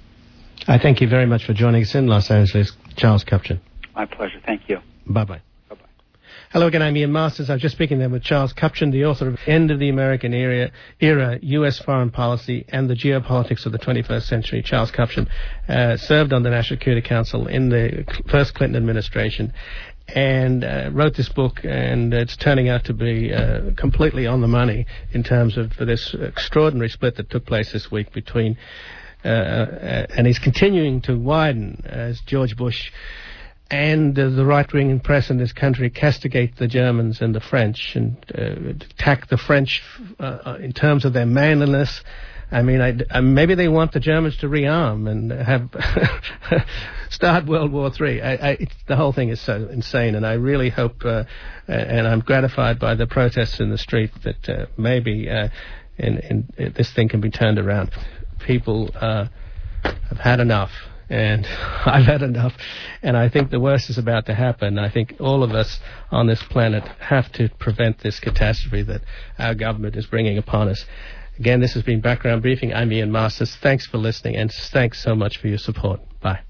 Speaker 1: I thank you very much for joining us in Los Angeles, Charles Kupchan.
Speaker 5: My pleasure. Thank you.
Speaker 1: Bye-bye.
Speaker 5: Bye-bye.
Speaker 1: Hello again, I'm Ian Masters. I was just speaking there with Charles Kupchan, the author of End of the American Era, U.S. Foreign Policy and the Geopolitics of the 21st Century. Charles Kupchan served on the National Security Council in the first Clinton administration and wrote this book, and it's turning out to be completely on the money in terms of this extraordinary split that took place this week between and is continuing to widen as George Bush and the right-wing press in this country castigate the Germans and the French and attack the French in terms of their manliness, I mean, maybe they want the Germans to rearm and have start World War III. The whole thing is so insane, and I really hope, and I'm gratified by the protests in the street, that maybe this thing can be turned around. People have had enough. And I've had enough, and I think the worst is about to happen. I think all of us on this planet have to prevent this catastrophe that our government is bringing upon us. Again, this has been Background Briefing. I'm Ian Masters. Thanks for listening, and thanks so much for your support. Bye.